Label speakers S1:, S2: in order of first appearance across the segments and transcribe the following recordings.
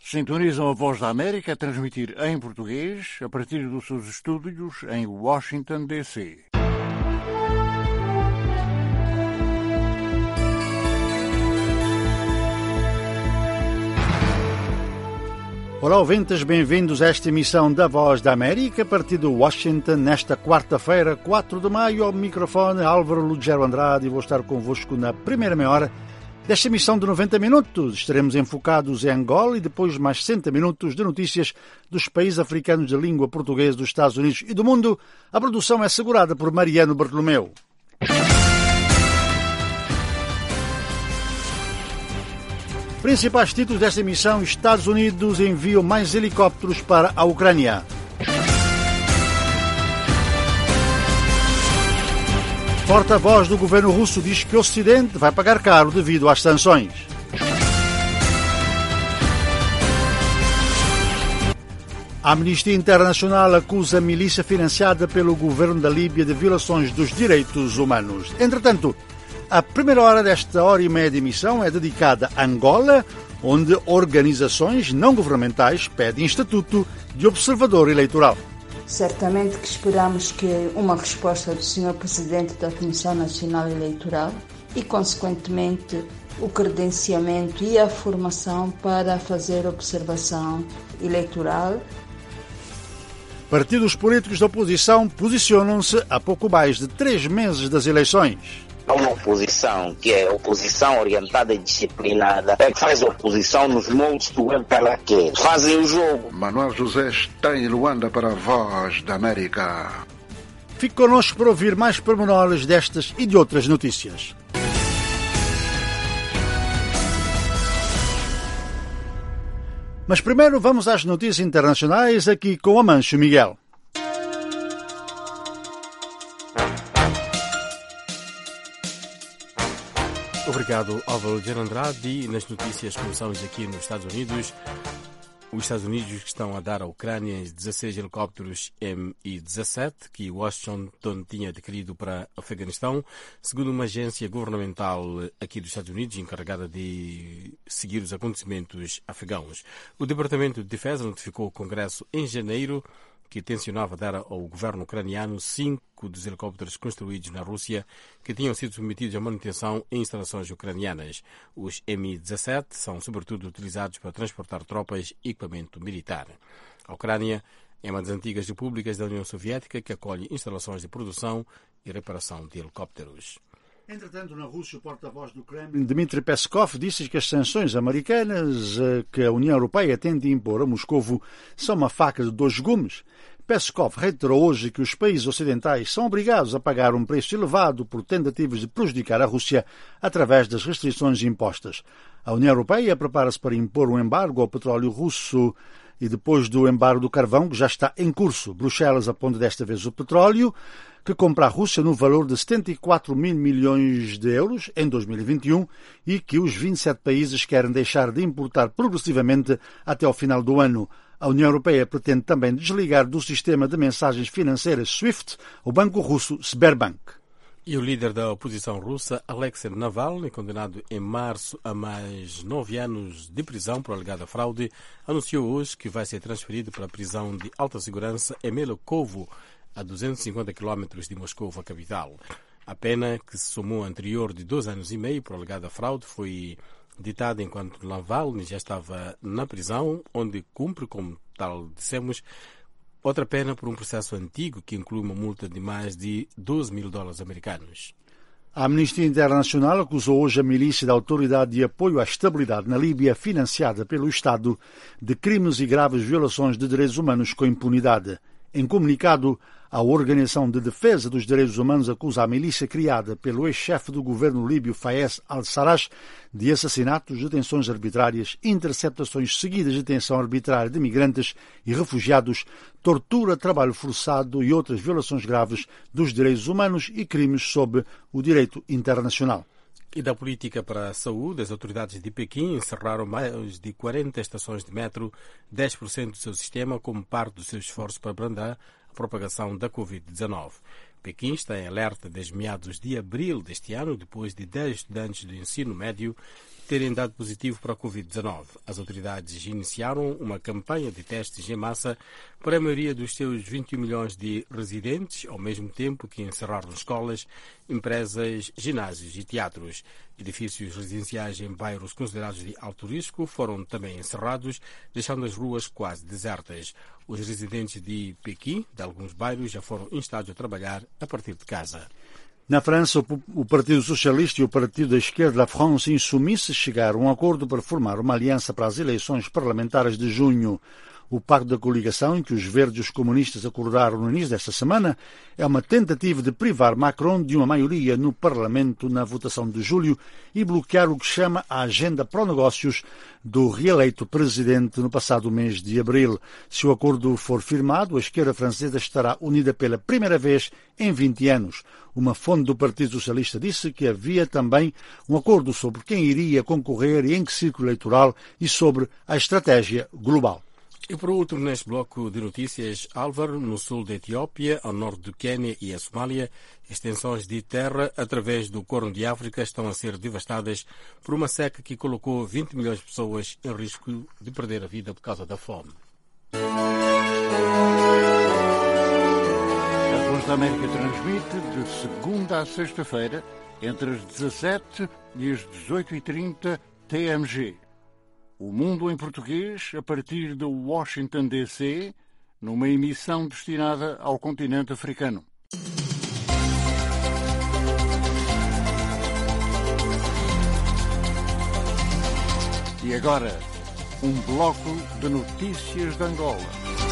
S1: Sintonizam a Voz da América a transmitir em português a partir dos seus estúdios em Washington, D.C. Olá, ouvintes, bem-vindos a esta emissão da Voz da América a partir de Washington, nesta quarta-feira, 4 de maio, ao microfone Álvaro Lugero Andrade, e vou estar convosco na primeira meia hora desta emissão de 90 minutos. Estaremos enfocados em Angola e depois mais 60 minutos de notícias dos países africanos de língua portuguesa dos Estados Unidos e do mundo. A produção é assegurada por Mariano Bartolomeu. Principais títulos desta emissão: Estados Unidos enviam mais helicópteros para a Ucrânia. Porta-voz do governo russo diz que o Ocidente vai pagar caro devido às sanções. A Amnistia Internacional acusa a milícia financiada pelo governo da Líbia de violações dos direitos humanos. Entretanto, a primeira hora desta hora e meia de emissão é dedicada a Angola, onde organizações não governamentais pedem estatuto de observador eleitoral.
S2: Certamente que esperamos que uma resposta do Sr. Presidente da Comissão Nacional Eleitoral e, consequentemente, o credenciamento e a formação para fazer observação eleitoral.
S1: Partidos políticos da oposição posicionam-se a pouco mais de 3 meses das eleições.
S3: Há uma oposição que é oposição orientada e disciplinada, é que faz oposição nos moldes do MPLA, fazem o jogo.
S4: Manuel José está em Luanda para a Voz da América.
S1: Fique connosco para ouvir mais pormenores destas e de outras notícias. Mas primeiro vamos às notícias internacionais aqui com Amancio Miguel.
S5: Obrigado, Álvaro de Andrade. E nas notícias começamos aqui nos Estados Unidos. Os Estados Unidos estão a dar à Ucrânia 16 helicópteros Mi-17 que Washington tinha adquirido para o Afeganistão, segundo uma agência governamental aqui dos Estados Unidos encarregada de seguir os acontecimentos afegãos. O Departamento de Defesa notificou o Congresso em janeiro que tencionava dar ao governo ucraniano 5 dos helicópteros construídos na Rússia que tinham sido submetidos à manutenção em instalações ucranianas. Os Mi-17 são sobretudo utilizados para transportar tropas e equipamento militar. A Ucrânia é uma das antigas repúblicas da União Soviética que acolhe instalações de produção e reparação de helicópteros.
S1: Entretanto, na Rússia, o porta-voz do Kremlin, Dmitry Peskov, disse que as sanções americanas que a União Europeia tenta impor a Moscovo são uma faca de 2 gumes. Peskov reiterou hoje que os países ocidentais são obrigados a pagar um preço elevado por tentativas de prejudicar a Rússia através das restrições impostas. A União Europeia prepara-se para impor um embargo ao petróleo russo e depois do embargo do carvão, que já está em curso. Bruxelas aponta desta vez o petróleo, que compra a Rússia no valor de 74 mil milhões de euros em 2021 e que os 27 países querem deixar de importar progressivamente até ao final do ano. A União Europeia pretende também desligar do sistema de mensagens financeiras SWIFT o banco russo Sberbank.
S5: E o líder da oposição russa, Alexei Navalny, condenado em março a mais 9 anos de prisão por alegada fraude, anunciou hoje que vai ser transferido para a prisão de alta segurança em Melokovo, a 250 km de Moscou, a capital. A pena, que se somou à anterior de 2 anos e meio por alegada fraude, foi ditada enquanto Navalny já estava na prisão, onde cumpre, como tal dissemos, outra pena por um processo antigo que inclui uma multa de mais de 12 mil dólares americanos.
S1: A Amnistia Internacional acusou hoje a milícia da Autoridade de Apoio à Estabilidade na Líbia, financiada pelo Estado, de crimes e graves violações de direitos humanos com impunidade. Em comunicado, a Organização de Defesa dos Direitos Humanos acusa a milícia criada pelo ex-chefe do governo líbio Fayez al-Sarraj de assassinatos, detenções arbitrárias, interceptações seguidas de detenção arbitrária de migrantes e refugiados, tortura, trabalho forçado e outras violações graves dos direitos humanos e crimes sob o direito internacional.
S5: E da política para a saúde, as autoridades de Pequim encerraram mais de 40 estações de metro, 10% do seu sistema, como parte do seu esforço para abrandar a propagação da Covid-19. Pequim está em alerta desde meados de abril deste ano, depois de 10 estudantes do ensino médio terem dado positivo para a Covid-19. As autoridades iniciaram uma campanha de testes em massa para a maioria dos seus 21 milhões de residentes, ao mesmo tempo que encerraram escolas, empresas, ginásios e teatros. Edifícios residenciais em bairros considerados de alto risco foram também encerrados, deixando as ruas quase desertas. Os residentes de Pequim, de alguns bairros, já foram instados a trabalhar a partir de casa.
S1: Na França, o Partido Socialista e o Partido da Esquerda, La France Insoumise, chegaram a um acordo para formar uma aliança para as eleições parlamentares de junho. O pacto da coligação, em que os verdes e os comunistas acordaram no início desta semana, é uma tentativa de privar Macron de uma maioria no Parlamento na votação de julho e bloquear o que chama a agenda pró-negócios do reeleito presidente no passado mês de abril. Se o acordo for firmado, a esquerda francesa estará unida pela primeira vez em 20 anos. Uma fonte do Partido Socialista disse que havia também um acordo sobre quem iria concorrer e em que círculo eleitoral e sobre a estratégia global.
S5: E por último, neste bloco de notícias, Álvaro, no sul da Etiópia, ao norte do Quênia e a Somália, extensões de terra através do Corno de África estão a ser devastadas por uma seca que colocou 20 milhões de pessoas em risco de perder a vida por causa da fome.
S4: A Voz da América transmite de segunda a sexta-feira, entre as 17 e as 18h30 TMG. O Mundo em Português, a partir de Washington, D.C., numa emissão destinada ao continente africano. E agora, um bloco de notícias de Angola.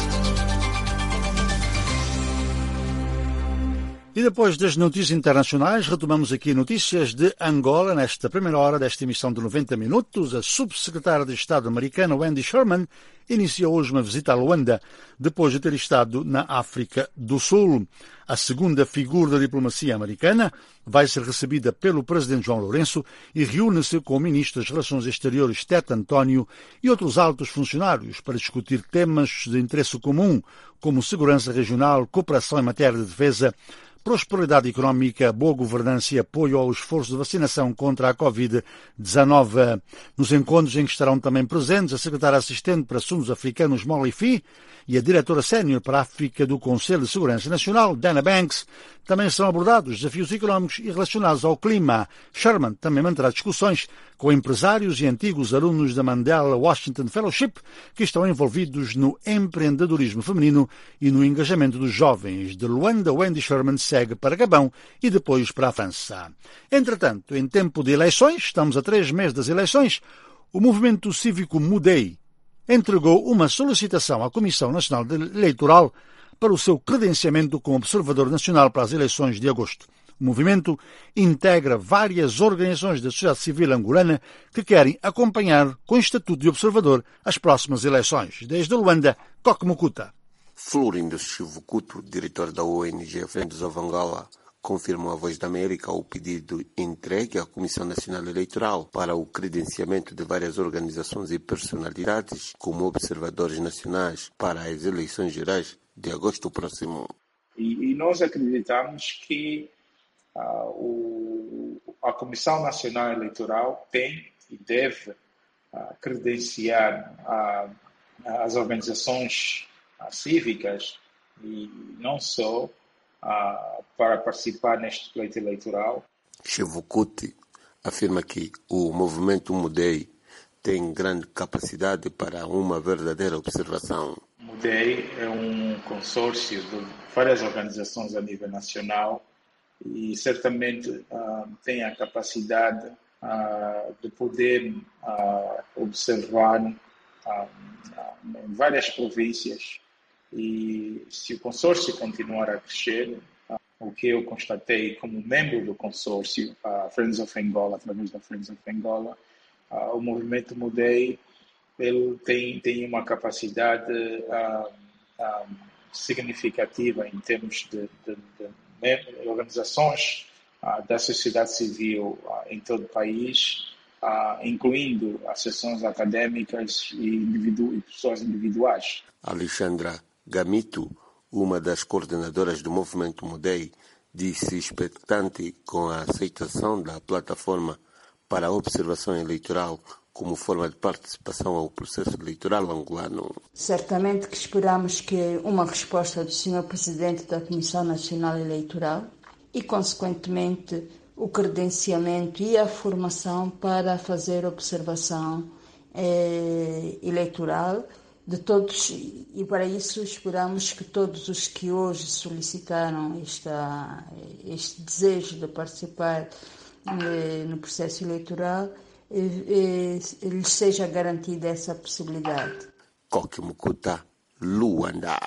S1: E depois das notícias internacionais, retomamos aqui notícias de Angola. Nesta primeira hora desta emissão de 90 minutos, a subsecretária de Estado americana, Wendy Sherman, iniciou hoje uma visita a Luanda, depois de ter estado na África do Sul. A segunda figura da diplomacia americana vai ser recebida pelo presidente João Lourenço e reúne-se com o ministro das Relações Exteriores, Tete António, e outros altos funcionários para discutir temas de interesse comum, como segurança regional, cooperação em matéria de defesa, prosperidade económica, boa governança e apoio ao esforço de vacinação contra a Covid-19. Nos encontros em que estarão também presentes a secretária assistente para assuntos africanos, Molly Fee, e a diretora sénior para a África do Conselho de Segurança Nacional, Dana Banks, também serão abordados desafios económicos e relacionados ao clima. Sherman também manterá discussões com empresários e antigos alunos da Mandela Washington Fellowship que estão envolvidos no empreendedorismo feminino e no engajamento dos jovens. De Luanda, Wendy Sherman segue para Gabão e depois para a França. Entretanto, em tempo de eleições, estamos a 3 meses das eleições, o movimento cívico Mudei entregou uma solicitação à Comissão Nacional Eleitoral para o seu credenciamento como Observador Nacional para as eleições de agosto. O movimento integra várias organizações da sociedade civil angolana que querem acompanhar com o estatuto de observador as próximas eleições. Desde Luanda, Coque Mukuta.
S6: Florindo Chivucuto, diretor da ONG Friends of Angola, confirmou à Voz da América o pedido entregue à Comissão Nacional Eleitoral para o credenciamento de várias organizações e personalidades como observadores nacionais para as eleições gerais de agosto próximo.
S7: E nós acreditamos que a Comissão Nacional Eleitoral tem e deve credenciar as organizações cívicas e não só para participar neste pleito eleitoral.
S6: Chivucuti afirma que o movimento Mudei tem grande capacidade para uma verdadeira observação.
S7: Mudei é um consórcio de várias organizações a nível nacional e certamente tem a capacidade de poder observar em várias províncias. E se o consórcio continuar a crescer, o que eu constatei como membro do consórcio, Friends of Angola, através da Friends of Angola, o movimento Mudei, ele tem uma capacidade significativa em termos de organizações da sociedade civil em todo o país, incluindo associações acadêmicas e pessoas individuais.
S6: Alexandra Gamito, uma das coordenadoras do movimento Mudei, disse expectante com a aceitação da plataforma para a observação eleitoral como forma de participação ao processo eleitoral angolano.
S2: Certamente que esperamos que uma resposta do Sr. Presidente da Comissão Nacional Eleitoral e, consequentemente, o credenciamento e a formação para fazer observação eleitoral de todos, e para isso esperamos que todos os que hoje solicitaram este desejo de participar no processo eleitoral, lhes seja garantida essa possibilidade.
S6: Coque Mukuta, Luanda.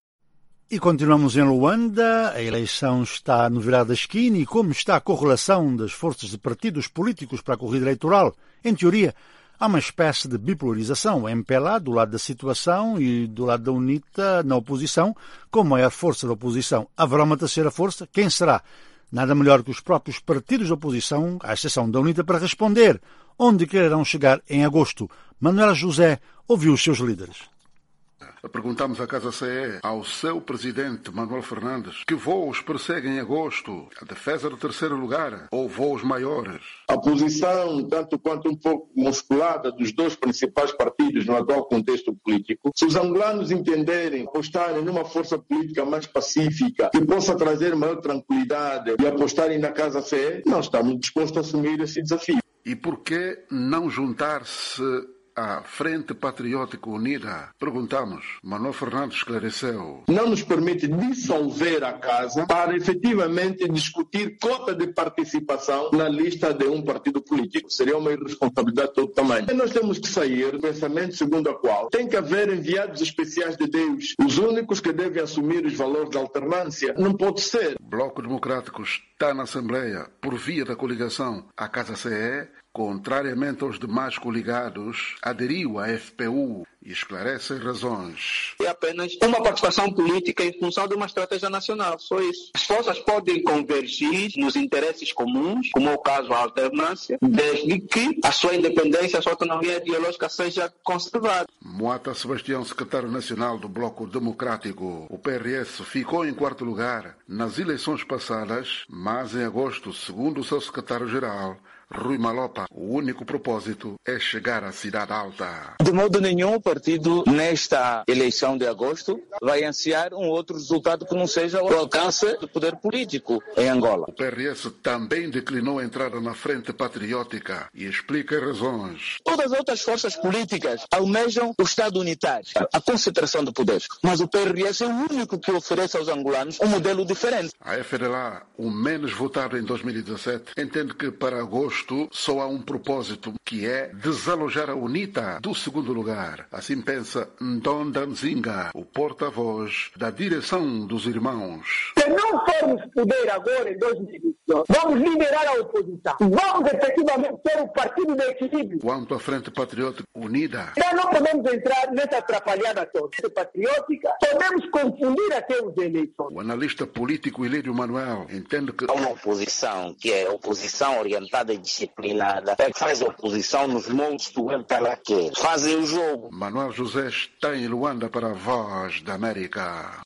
S1: E continuamos em Luanda. A eleição está no virar da esquina e como está a correlação das forças de partidos políticos para a corrida eleitoral? Em teoria, há uma espécie de bipolarização. O MPLA do lado da situação e do lado da UNITA na oposição, com a maior força da oposição. Haverá uma terceira força? Quem será? Nada melhor que os próprios partidos de oposição, à exceção da UNITA, para responder onde quererão chegar em agosto. Manuela José ouviu os seus líderes.
S8: Perguntamos à Casa CE, ao seu presidente Manuel Fernandes, que voos perseguem em agosto? A defesa do terceiro lugar ou voos maiores?
S9: A posição, tanto quanto um pouco musculada, dos dois principais partidos no atual contexto político, se os angolanos entenderem, apostarem numa força política mais pacífica, que possa trazer maior tranquilidade e apostarem na Casa CE, nós estamos dispostos a assumir esse desafio.
S8: E por que não juntar-se à Frente Patriótica Unida? Perguntamos. Manuel Fernandes esclareceu.
S9: Não nos permite dissolver a casa para efetivamente discutir cota de participação na lista de um partido político. Seria uma irresponsabilidade de todo tamanho. E nós temos que sair do pensamento segundo a qual tem que haver enviados especiais de Deus, os únicos que devem assumir os valores da alternância. Não pode ser.
S8: O Bloco Democrático está na Assembleia por via da coligação. A Casa CE, contrariamente aos demais coligados, aderiu à FPU e esclarece as razões.
S3: É apenas uma participação política em função de uma estratégia nacional, só isso. As forças podem convergir nos interesses comuns, como é o caso da alternância, desde que a sua independência, a sua autonomia ideológica seja conservada.
S8: Moata Sebastião, secretário nacional do Bloco Democrático. O PRS ficou em quarto lugar nas eleições passadas, mas em agosto, segundo o seu secretário-geral, Rui Malopa, o único propósito é chegar à Cidade Alta.
S3: De modo nenhum, o partido, nesta eleição de agosto, vai ansiar um outro resultado que não seja o alcance do poder político em Angola.
S8: O PRS também declinou a entrada na Frente Patriótica e explica as razões.
S3: Todas as outras forças políticas almejam o Estado unitário, a concentração de poderes. Mas o PRS é o único que oferece aos angolanos um modelo diferente.
S8: A FDLA, o menos votado em 2017, entende que para agosto só há um propósito, que é desalojar a UNITA do segundo lugar. Assim pensa Ndonda Nzinga, o porta-voz da direção dos irmãos.
S10: Se não formos poder agora em 2022, vamos liderar a oposição. Vamos efetivamente ter o partido de equilíbrio.
S8: Quanto à Frente Patriótica Unida,
S10: já não podemos entrar nessa atrapalhada toda. Patriótica, podemos confundir até os eleições.
S8: O analista político Ilírio Manuel entende que
S3: há uma oposição que é oposição orientada e disciplinada, é que faz oposição nos moldes do MPLA, fazem o jogo.
S8: Manuel José está em Luanda para a Voz da América.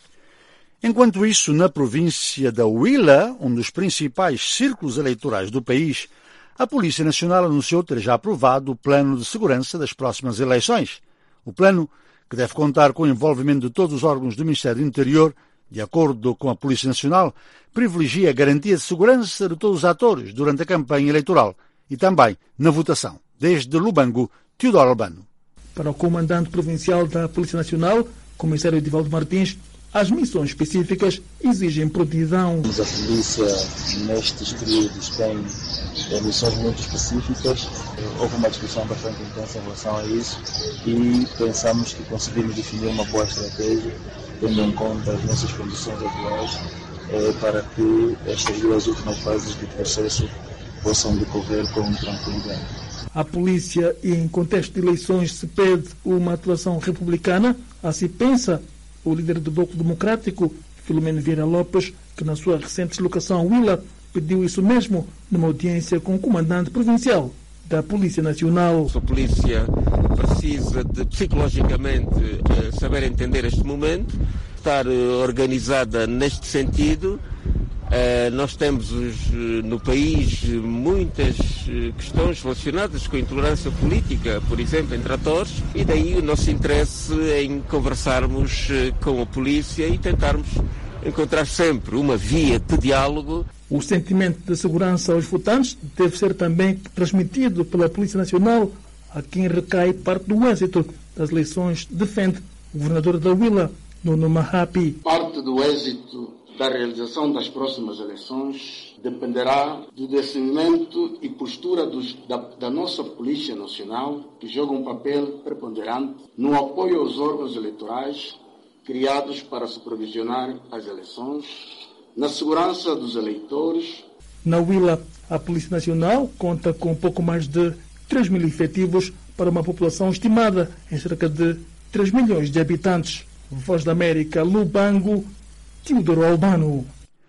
S1: Enquanto isso, na província da Huila, um dos principais círculos eleitorais do país, a Polícia Nacional anunciou ter já aprovado o plano de segurança das próximas eleições. O plano, que deve contar com o envolvimento de todos os órgãos do Ministério do Interior, de acordo com a Polícia Nacional, privilegia a garantia de segurança de todos os atores durante a campanha eleitoral e também na votação. Desde Lubango, Teodoro Albano.
S11: Para o comandante provincial da Polícia Nacional, comissário Edivaldo Martins, as missões específicas exigem prontidão.
S12: A polícia, nestes períodos, tem missões muito específicas. Houve uma discussão bastante intensa em relação a isso e pensamos que conseguimos definir uma boa estratégia, tendo em conta as nossas condições atuais, para que estas duas últimas fases do processo possam decorrer com tranquilidade.
S11: A polícia, em contexto de eleições, se pede uma atuação republicana. Assim pensa o líder do Bloco Democrático, Filomeno Vieira Lopes, que na sua recente deslocação a Huila pediu isso mesmo numa audiência com o comandante provincial da Polícia Nacional.
S13: A polícia precisa de psicologicamente saber entender este momento, estar organizada neste sentido Nós temos no país muitas questões relacionadas com a intolerância política, por exemplo, entre atores, e daí o nosso interesse em conversarmos com a polícia e tentarmos encontrar sempre uma via de diálogo.
S11: O sentimento de segurança aos votantes deve ser também transmitido pela Polícia Nacional, a quem recai parte do êxito das eleições, defende o governador da Huila, Nuno Mahapi.
S14: Parte do êxito da realização das próximas eleições dependerá do discernimento e postura da nossa Polícia Nacional, que joga um papel preponderante no apoio aos órgãos eleitorais criados para supervisionar as eleições, na segurança dos eleitores.
S11: Na Huila, a Polícia Nacional conta com pouco mais de 3 mil efetivos para uma população estimada em cerca de 3 milhões de habitantes. Voz da América, Lubango, Teodoro Albano.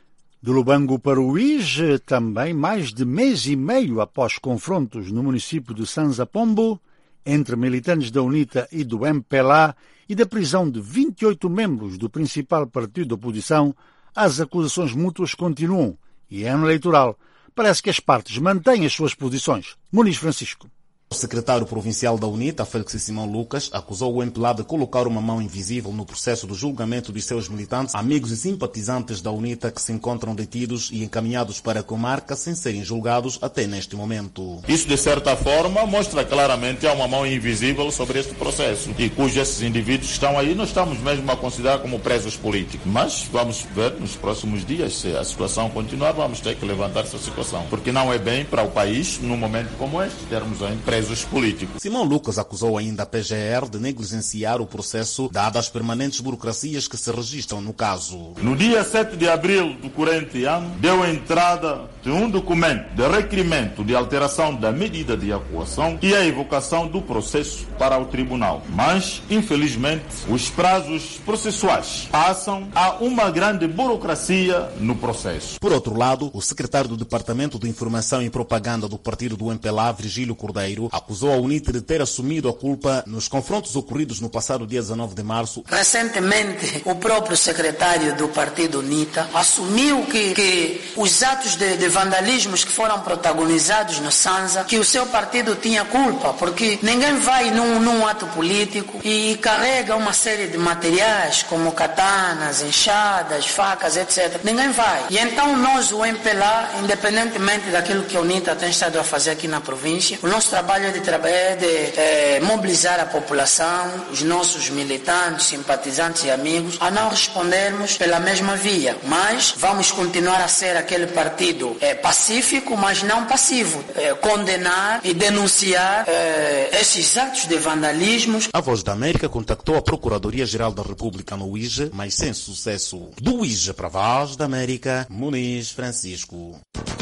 S1: De Lubango para o Uíge, também mais de mês e meio após confrontos no município de Sanza Pombo, entre militantes da UNITA e do MPLA, e da prisão de 28 membros do principal partido da oposição, as acusações mútuas continuam e, em ano eleitoral, parece que as partes mantêm as suas posições. Muniz Francisco.
S15: O secretário provincial da UNITA, Félix Simão Lucas, acusou o MPLA de colocar uma mão invisível no processo do julgamento dos seus militantes, amigos e simpatizantes da UNITA que se encontram detidos e encaminhados para a comarca sem serem julgados até neste momento.
S16: Isso, de certa forma, mostra claramente que há uma mão invisível sobre este processo e cujos esses indivíduos estão aí, nós estamos mesmo a considerar como presos políticos. Mas vamos ver nos próximos dias, se a situação continuar, vamos ter que levantar essa situação, porque não é bem para o país, num momento como este, termos ainda presos políticos.
S15: Simão Lucas acusou ainda a PGR de negligenciar o processo, dadas as permanentes burocracias que se registram no caso.
S16: No dia 7 de abril do corrente ano, deu entrada de um documento de requerimento de alteração da medida de acusação e a evocação do processo para o tribunal. Mas, infelizmente, os prazos processuais passam a uma grande burocracia no processo.
S15: Por outro lado, o secretário do Departamento de Informação e Propaganda do partido do MPLA, Virgílio Cordeiro, acusou a UNITA de ter assumido a culpa nos confrontos ocorridos no passado dia 19 de março.
S17: Recentemente, o próprio secretário do partido UNITA assumiu que os atos de vandalismos que foram protagonizados no Sanza, que o seu partido tinha culpa, porque ninguém vai num ato político e carrega uma série de materiais como katanas, enxadas, facas, etc. Ninguém vai. E então nós, o MPLA, independentemente daquilo que a UNITA tem estado a fazer aqui na província, o nosso trabalho é de mobilizar a população, os nossos militantes, simpatizantes e amigos, a não respondermos pela mesma via. Mas vamos continuar a ser aquele partido pacífico, mas não passivo. Condenar e denunciar esses atos de vandalismos.
S15: A Voz da América contactou a Procuradoria-Geral da República no Uíge, mas sem sucesso. Do Uíge para a Voz da América, Muniz Francisco.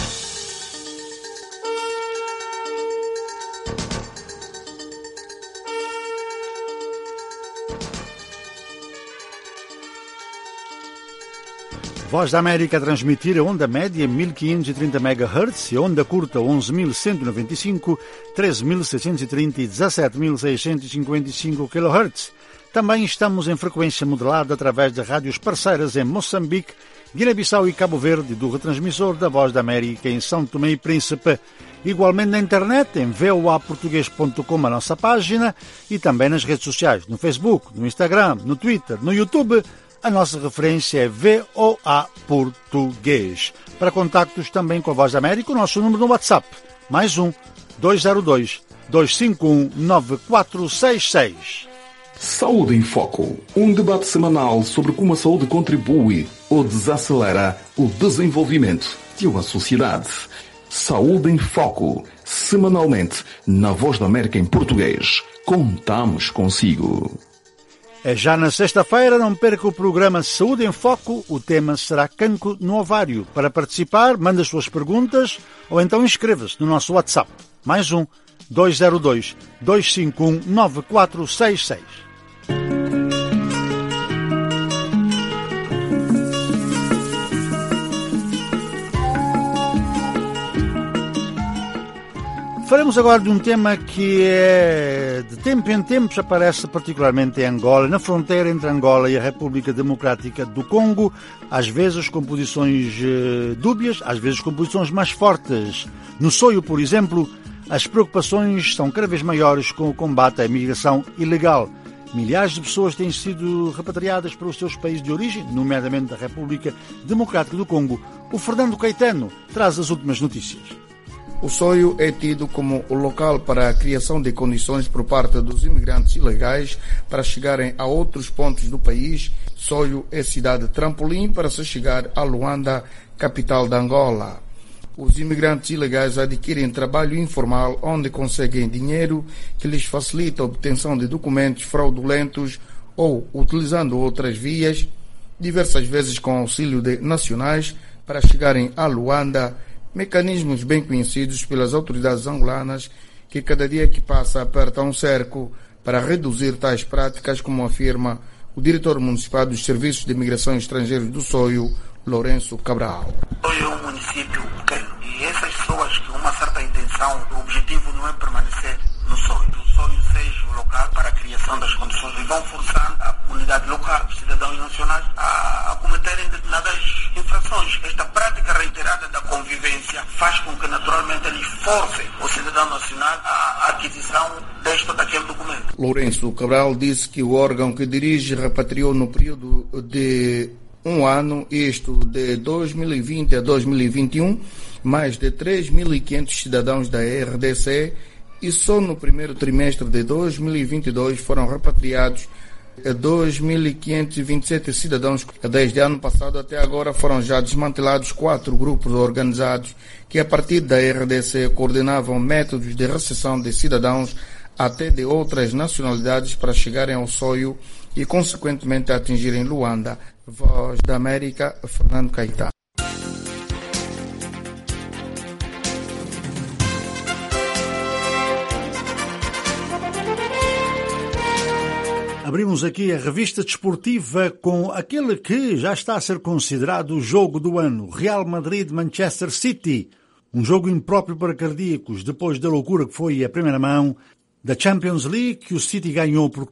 S1: Voz da América a transmitir a onda média 1530 MHz e a onda curta 11.195, 13.630 e 17.655 kHz. Também estamos em frequência modulada através de rádios parceiras em Moçambique, Guiné-Bissau e Cabo Verde, do retransmissor da Voz da América em São Tomé e Príncipe. Igualmente na internet, em voaportugues.com, a nossa página, e também nas redes sociais, no Facebook, no Instagram, no Twitter, no YouTube. A nossa referência é VOA Português. Para contactos também com a Voz da América, o nosso número no WhatsApp, +1 202 251 9466.
S18: Saúde em Foco, um debate semanal sobre como a saúde contribui ou desacelera o desenvolvimento de uma sociedade. Saúde em Foco, semanalmente, na Voz da América em português. Contamos consigo.
S1: É já na sexta-feira, não perca o programa Saúde em Foco. O tema será cancro no ovário. Para participar, mande as suas perguntas ou então inscreva-se no nosso WhatsApp. +1 202 251 9466. Falamos agora de um tema que de tempo em tempos aparece particularmente em Angola, na fronteira entre Angola e a República Democrática do Congo, às vezes com posições dúbias, às vezes com posições mais fortes. No Soio, por exemplo, as preocupações são cada vez maiores com o combate à imigração ilegal. Milhares de pessoas têm sido repatriadas para os seus países de origem, nomeadamente a República Democrática do Congo. O Fernando Caetano traz as últimas notícias.
S19: O Soio é tido como o local para a criação de condições por parte dos imigrantes ilegais para chegarem a outros pontos do país. Soio é cidade trampolim para se chegar a Luanda, capital da Angola. Os imigrantes ilegais adquirem trabalho informal onde conseguem dinheiro que lhes facilita a obtenção de documentos fraudulentos ou, utilizando outras vias, diversas vezes com auxílio de nacionais, para chegarem a Luanda, mecanismos bem conhecidos pelas autoridades angolanas que cada dia que passa apertam um cerco para reduzir tais práticas, como afirma o diretor municipal dos Serviços de Imigração e Estrangeiros do Soio, Lourenço Cabral.
S20: Soio é um município pequeno e essas pessoas que uma certa intenção, o objetivo não é permanecer no Soio. O Soio seja o local para a criação das condições e vão forçar a comunidade local, os cidadãos nacionais, a cometerem determinadas infrações. Esta prática reiterada da convivência faz com que naturalmente eles forcem o cidadão nacional à aquisição deste ou daquele documento.
S19: Lourenço Cabral disse que o órgão que dirige repatriou no período de um ano, isto de 2020 a 2021, mais de 3.500 cidadãos da RDC e só no primeiro trimestre de 2022 foram repatriados 2.527 cidadãos. Desde ano passado até agora foram já desmantelados 4 grupos organizados que a partir da RDC coordenavam métodos de recepção de cidadãos até de outras nacionalidades para chegarem ao Soio e consequentemente atingirem Luanda. Voz da América, Fernando Caetano.
S1: Abrimos aqui a revista desportiva com aquele que já está a ser considerado o jogo do ano, Real Madrid-Manchester City. Um jogo impróprio para cardíacos, depois da loucura que foi a primeira mão da Champions League, que o City ganhou por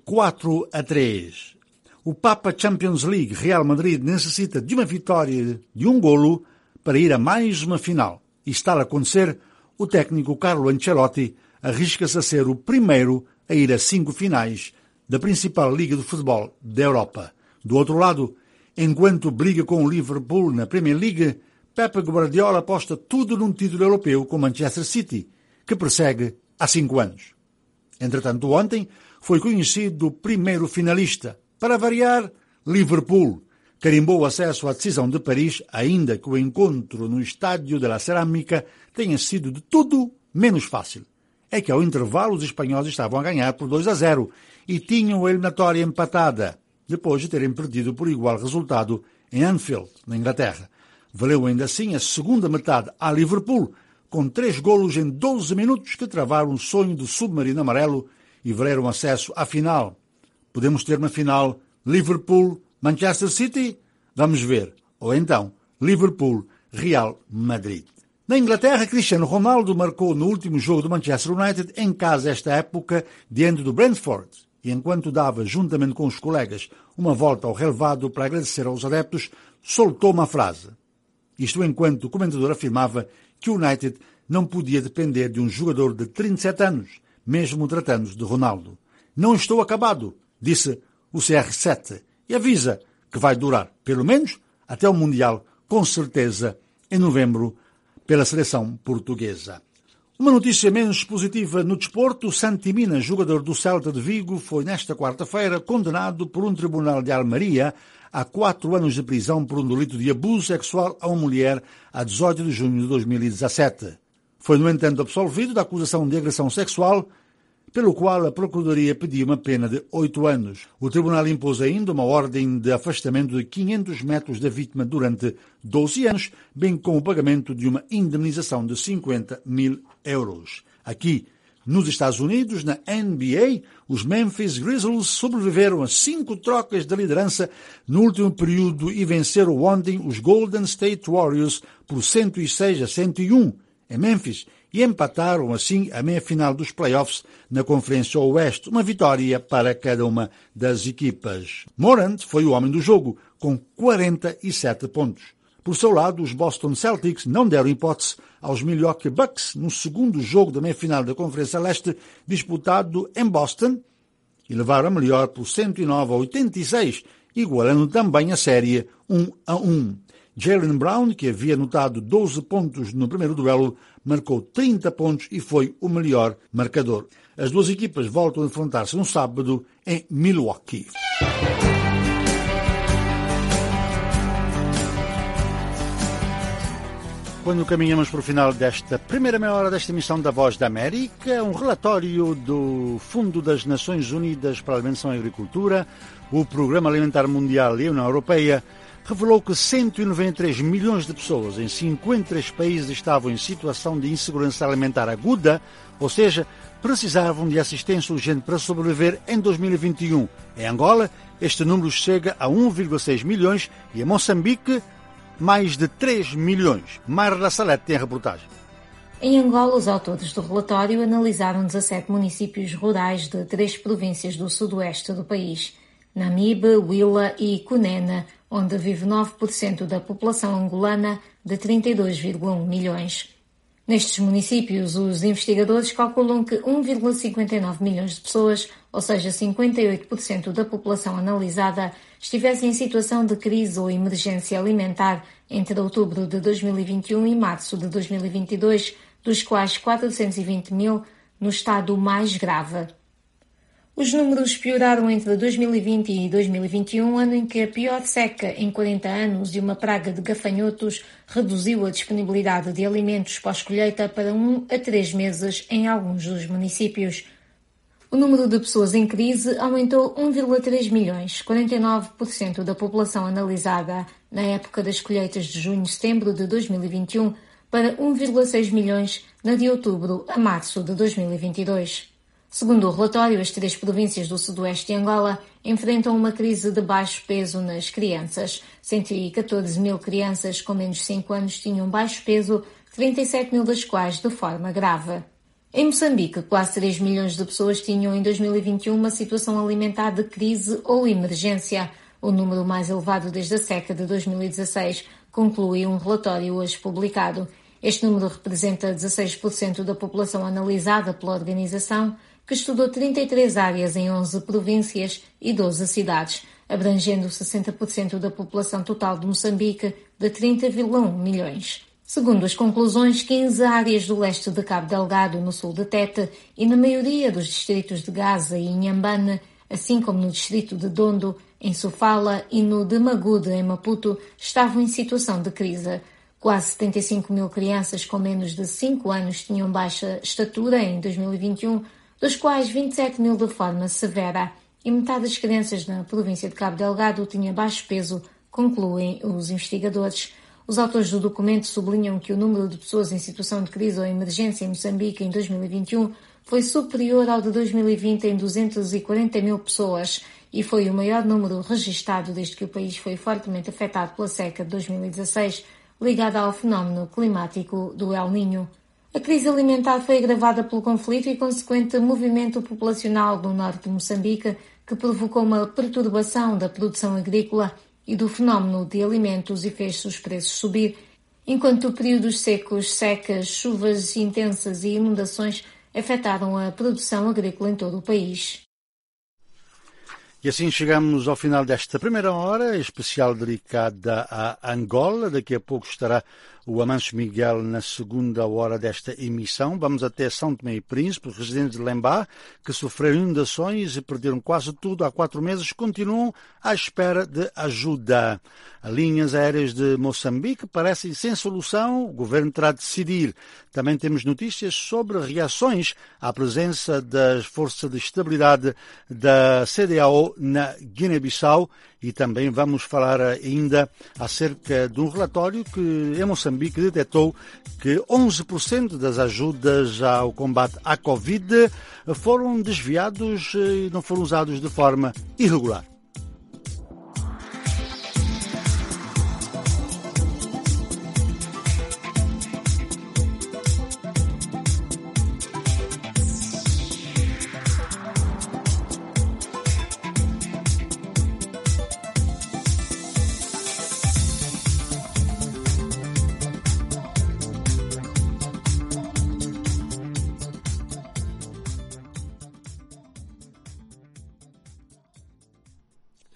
S1: 4-3. O Papa Champions League, Real Madrid, necessita de uma vitória de um golo para ir a mais uma final. E está a acontecer, o técnico Carlo Ancelotti arrisca-se a ser o primeiro a ir a 5 finais da principal liga de futebol da Europa. Do outro lado, enquanto briga com o Liverpool na Premier League, Pep Guardiola aposta tudo num título europeu com Manchester City, que persegue há 5 anos. Entretanto, ontem foi conhecido o primeiro finalista. Para variar, Liverpool carimbou acesso à decisão de Paris, ainda que o encontro no Estádio de la Cerâmica tenha sido de tudo menos fácil. É que ao intervalo os espanhóis estavam a ganhar por 2-0 e tinham a eliminatória empatada, depois de terem perdido por igual resultado em Anfield, na Inglaterra. Valeu ainda assim a segunda metade a Liverpool, com 3 golos em 12 minutos que travaram o sonho do submarino amarelo e valeram acesso à final. Podemos ter uma final Liverpool-Manchester City? Vamos ver. Ou então Liverpool-Real Madrid. Na Inglaterra, Cristiano Ronaldo marcou no último jogo do Manchester United em casa esta época diante do Brentford e enquanto dava, juntamente com os colegas, uma volta ao relevado para agradecer aos adeptos, soltou uma frase. Isto enquanto o comentador afirmava que o United não podia depender de um jogador de 37 anos, mesmo tratando-se de Ronaldo. Não estou acabado, disse o CR7, e avisa que vai durar, pelo menos, até o Mundial, com certeza, em novembro, pela seleção portuguesa. Uma notícia menos positiva no desporto, Santi Mina, jogador do Celta de Vigo, foi nesta quarta-feira condenado por um tribunal de Almeria a 4 anos de prisão por um delito de abuso sexual a uma mulher a 18 de junho de 2017. Foi, no entanto, absolvido da acusação de agressão sexual, pelo qual a Procuradoria pediu uma pena de 8 anos. O tribunal impôs ainda uma ordem de afastamento de 500 metros da vítima durante 12 anos, bem como o pagamento de uma indemnização de 50 mil euros. Aqui, nos Estados Unidos, na NBA, os Memphis Grizzlies sobreviveram a 5 trocas de liderança no último período e venceram ontem os Golden State Warriors por 106-101 em Memphis e empataram assim a meia-final dos playoffs na Conferência Oeste, uma vitória para cada uma das equipas. Morant foi o homem do jogo, com 47 pontos. Por seu lado, os Boston Celtics não deram hipótese aos Milwaukee Bucks no segundo jogo da meia-final da Conferência Leste, disputado em Boston, e levaram a melhor por 109-86, igualando também a série 1-1. Jaylen Brown, que havia anotado 12 pontos no primeiro duelo, marcou 30 pontos e foi o melhor marcador. As duas equipas voltam a enfrentar-se no sábado em Milwaukee. Quando caminhamos para o final desta primeira meia hora desta emissão da Voz da América, um relatório do Fundo das Nações Unidas para a Alimentação e Agricultura, o Programa Alimentar Mundial e a União Europeia, revelou que 193 milhões de pessoas em 53 países estavam em situação de insegurança alimentar aguda, ou seja, precisavam de assistência urgente para sobreviver em 2021. Em Angola, este número chega a 1,6 milhões e em Moçambique, mais de 3 milhões. Marla Salete tem a reportagem.
S21: Em Angola, os autores do relatório analisaram 17 municípios rurais de 3 províncias do sudoeste do país, Namibe, Huila e Cunene, onde vive 9% da população angolana de 32,1 milhões. Nestes municípios, os investigadores calculam que 1,59 milhões de pessoas, ou seja, 58% da população analisada, estivessem em situação de crise ou emergência alimentar entre outubro de 2021 e março de 2022, dos quais 420 mil no estado mais grave. Os números pioraram entre 2020 e 2021, ano em que a pior seca em 40 anos e uma praga de gafanhotos reduziu a disponibilidade de alimentos pós-colheita para 1 a 3 meses em alguns dos municípios. O número de pessoas em crise aumentou 1,3 milhões, 49% da população analisada na época das colheitas de junho-setembro de 2021, para 1,6 milhões na de outubro a março de 2022. Segundo o relatório, as 3 províncias do sudoeste de Angola enfrentam uma crise de baixo peso nas crianças. 114 mil crianças com menos de 5 anos tinham baixo peso, 37 mil das quais de forma grave. Em Moçambique, quase 3 milhões de pessoas tinham em 2021 uma situação alimentar de crise ou emergência, o número mais elevado desde a seca de 2016, conclui um relatório hoje publicado. Este número representa 16% da população analisada pela organização, que estudou 33 áreas em 11 províncias e 12 cidades, abrangendo 60% da população total de Moçambique, de 30,1 milhões. Segundo as conclusões, 15 áreas do leste de Cabo Delgado, no sul de Tete, e na maioria dos distritos de Gaza e Inhambane, assim como no distrito de Dondo, em Sofala, e no de Magude, em Maputo, estavam em situação de crise. Quase 75 mil crianças com menos de 5 anos tinham baixa estatura em 2021, dos quais 27 mil de forma severa, e metade das crianças na província de Cabo Delgado tinha baixo peso, concluem os investigadores. Os autores do documento sublinham que o número de pessoas em situação de crise ou emergência em Moçambique em 2021 foi superior ao de 2020 em 240 mil pessoas e foi o maior número registado desde que o país foi fortemente afetado pela seca de 2016, ligada ao fenómeno climático do El Niño. A crise alimentar foi agravada pelo conflito e consequente movimento populacional no norte de Moçambique, que provocou uma perturbação da produção agrícola e do fenómeno de alimentos e fez os preços subir, enquanto períodos secos, secas, chuvas intensas e inundações afetaram a produção agrícola em todo o país.
S1: E assim chegamos ao final desta primeira hora, especial dedicada a Angola. Daqui a pouco estará o Amancio Miguel na segunda hora desta emissão. Vamos até São Tomé e Príncipe. Os residentes de Lembá, que sofreram inundações e perderam quase tudo há 4 meses, continuam à espera de ajuda. As linhas aéreas de Moçambique parecem sem solução. O governo terá de decidir. Também temos notícias sobre reações à presença das forças de estabilidade da CEDEAO na Guiné-Bissau. E também vamos falar ainda acerca de um relatório que em Moçambique detectou que 11% das ajudas ao combate à Covid foram desviados e não foram usados de forma irregular.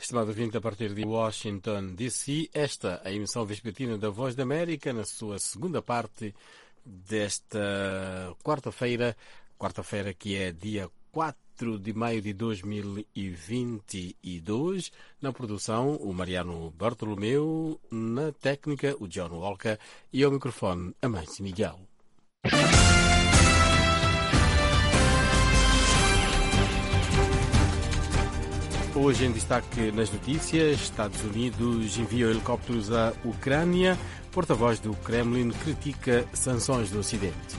S5: estimado ouvinte, a partir de Washington, D.C., esta é a emissão vespertina da Voz da América, na sua segunda parte desta quarta-feira que é dia 4 de maio de 2022. Na produção, o Mariano Bartolomeu, na técnica, o John Walker e ao microfone, a Mãe Miguel. Hoje em destaque nas notícias, Estados Unidos envia helicópteros à Ucrânia, porta-voz do Kremlin critica sanções do Ocidente.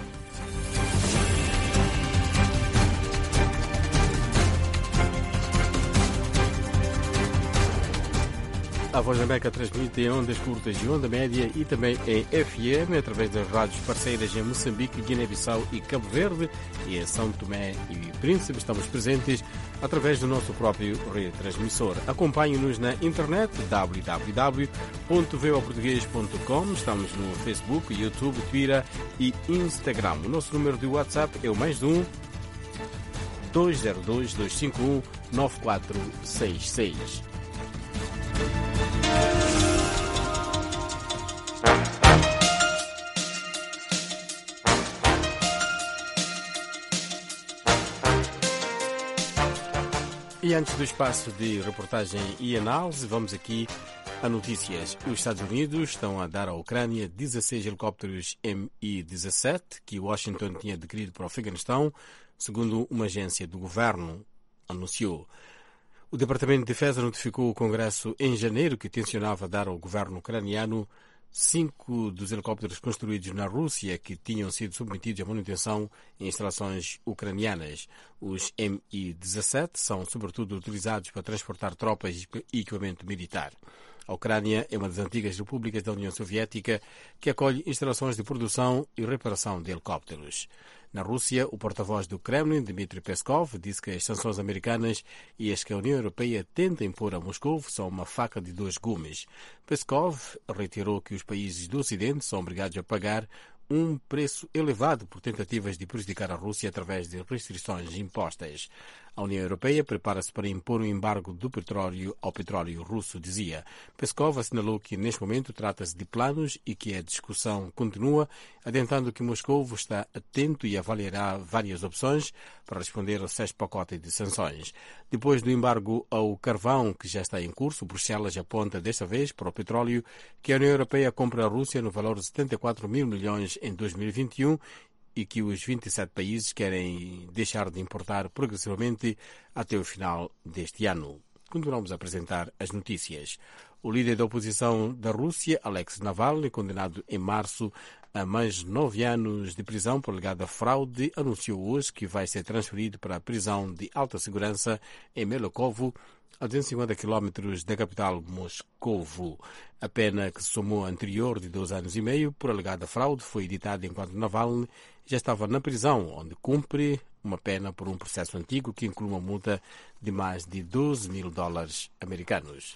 S5: A Voz da América transmite em ondas curtas e onda média e também em FM, através das rádios parceiras em Moçambique, Guiné-Bissau e Cabo Verde, e em São Tomé e Príncipe. Estamos presentes através do nosso próprio retransmissor. Acompanhe-nos na internet www.voaportugues.com. Estamos no Facebook, YouTube, Twitter e Instagram. O nosso número de WhatsApp é o +1 202 251 9466. E antes do espaço de reportagem e análise, vamos aqui a notícias. Os Estados Unidos estão a dar à Ucrânia 16 helicópteros Mi-17 que Washington tinha adquirido para o Afeganistão, segundo uma agência do governo anunciou. O Departamento de Defesa notificou o Congresso em janeiro que tencionava dar ao governo ucraniano 5 dos helicópteros construídos na Rússia que tinham sido submetidos à manutenção em instalações ucranianas. Os Mi-17 são sobretudo utilizados para transportar tropas e equipamento militar. A Ucrânia é uma das antigas repúblicas da União Soviética que acolhe instalações de produção e reparação de helicópteros. Na Rússia, o porta-voz do Kremlin, Dmitry Peskov, disse que as sanções americanas e as que a União Europeia tenta impor a Moscou são uma faca de dois gumes. Peskov reiterou que os países do Ocidente são obrigados a pagar um preço elevado por tentativas de prejudicar a Rússia através de restrições impostas. A União Europeia prepara-se para impor um embargo do petróleo ao petróleo russo, dizia. Peskov assinalou que neste momento trata-se de planos e que a discussão continua, adiantando que Moscou está atento e avaliará várias opções para responder ao 6º pacote de sanções. Depois do embargo ao carvão, que já está em curso, Bruxelas aponta desta vez para o petróleo que a União Europeia compra à Rússia no valor de 74 mil milhões em 2021 e que os 27 países querem deixar de importar progressivamente até o final deste ano. Continuamos a apresentar as notícias. O líder da oposição da Rússia, Alexei Navalny, condenado em março a mais 9 anos de prisão por alegada fraude, anunciou hoje que vai ser transferido para a prisão de alta segurança em Melokovo, a 250 km da capital Moscovo. A pena, que se somou à anterior de 2 anos e meio por alegada fraude, foi editada enquanto Navalny já estava na prisão, onde cumpre uma pena por um processo antigo que inclui uma multa de mais de $12 mil americanos.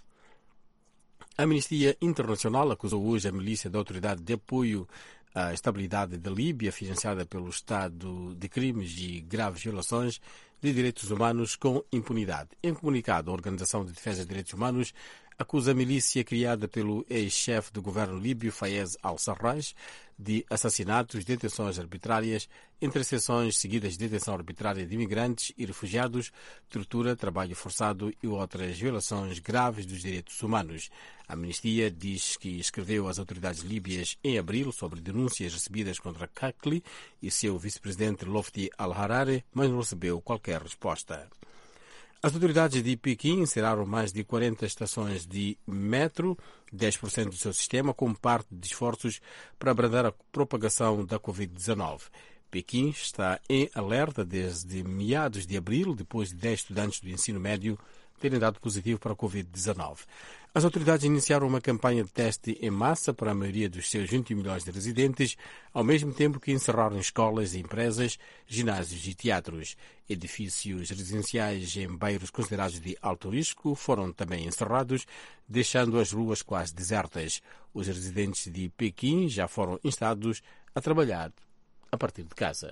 S5: A Amnistia Internacional acusou hoje a milícia da Autoridade de Apoio à Estabilidade da Líbia, financiada pelo Estado, de crimes e graves violações de direitos humanos com impunidade. Em comunicado, a Organização de Defesa de Direitos Humanos acusa a milícia criada pelo ex-chefe do governo líbio, Fayez al-Sarraj, de assassinatos, detenções arbitrárias, interseções seguidas de detenção arbitrária de imigrantes e refugiados, tortura, trabalho forçado e outras violações graves dos direitos humanos. A Amnistia diz que escreveu às autoridades líbias em abril sobre denúncias recebidas contra Kakli e seu vice-presidente Lofti al-Harari, mas não recebeu qualquer resposta. As autoridades de Pequim encerraram mais de 40 estações de metro, 10% do seu sistema, como parte de esforços para abrandar a propagação da Covid-19. Pequim está em alerta desde meados de abril, depois de 10 estudantes do ensino médio terem dado positivo para a Covid-19. As autoridades iniciaram uma campanha de teste em massa para a maioria dos seus 21 milhões de residentes, ao mesmo tempo que encerraram escolas, empresas, ginásios e teatros. Edifícios residenciais em bairros considerados de alto risco foram também encerrados, deixando as ruas quase desertas. Os residentes de Pequim já foram instados a trabalhar a partir de casa.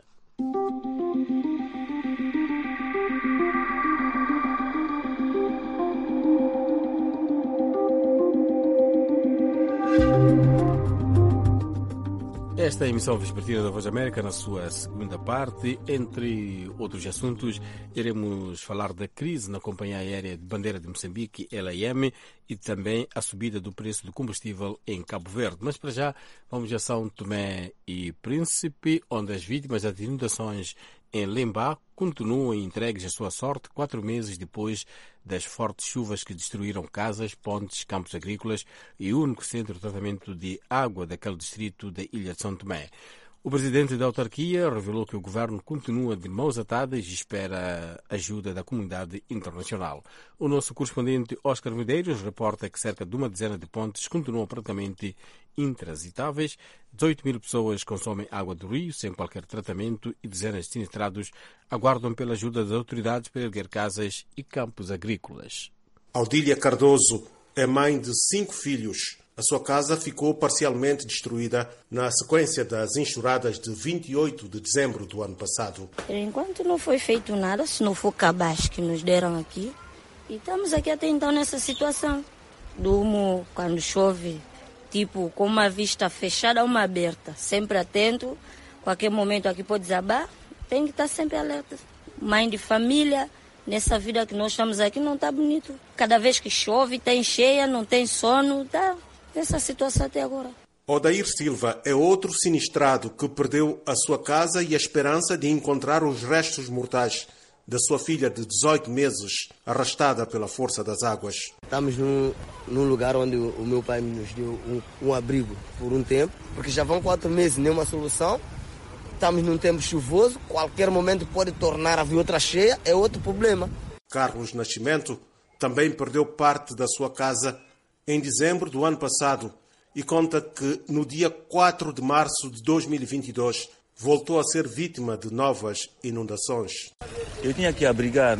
S5: Esta é a emissão vespertina da Voz da América, na sua segunda parte. Entre outros assuntos, iremos falar da crise na companhia aérea de bandeira de Moçambique, LAM, e também a subida do preço do combustível em Cabo Verde. Mas para já, vamos a São Tomé e Príncipe, onde as vítimas das inundações em Lemba continuam entregues à sua sorte 4 meses depois das fortes chuvas que destruíram casas, pontes, campos agrícolas e o único centro de tratamento de água daquele distrito da ilha de São Tomé. O presidente da autarquia revelou que o governo continua de mãos atadas e espera ajuda da comunidade internacional. O nosso correspondente Oscar Medeiros reporta que cerca de uma dezena de pontes continuam praticamente intransitáveis, 18 mil pessoas consomem água do rio sem qualquer tratamento e dezenas de sinistrados aguardam pela ajuda das autoridades para erguer casas e campos agrícolas.
S4: Audília Cardoso é mãe de 5 filhos. A sua casa ficou parcialmente destruída na sequência das enxurradas de 28 de dezembro do ano passado.
S22: Por enquanto não foi feito nada, se não for cabaz que nos deram aqui. E estamos aqui até então nessa situação. Durmo quando chove, tipo com uma vista fechada ou uma aberta. Sempre atento, qualquer momento aqui pode desabar, tem que estar sempre alerta. Mãe de família, nessa vida que nós estamos aqui não está bonito. Cada vez que chove, tem cheia, não tem sono, está nessa situação até agora.
S4: Odair Silva é outro sinistrado que perdeu a sua casa e a esperança de encontrar os restos mortais da sua filha de 18 meses, arrastada pela força das águas.
S23: Estamos num lugar onde o meu pai nos deu um abrigo por um tempo, porque já vão 4 meses, nenhuma solução. Estamos num tempo chuvoso, qualquer momento pode tornar a haver outra cheia, é outro problema.
S4: Carlos Nascimento também perdeu parte da sua casa em dezembro do ano passado e conta que no dia 4 de março de 2022 voltou a ser vítima de novas inundações.
S24: Eu tinha que abrigar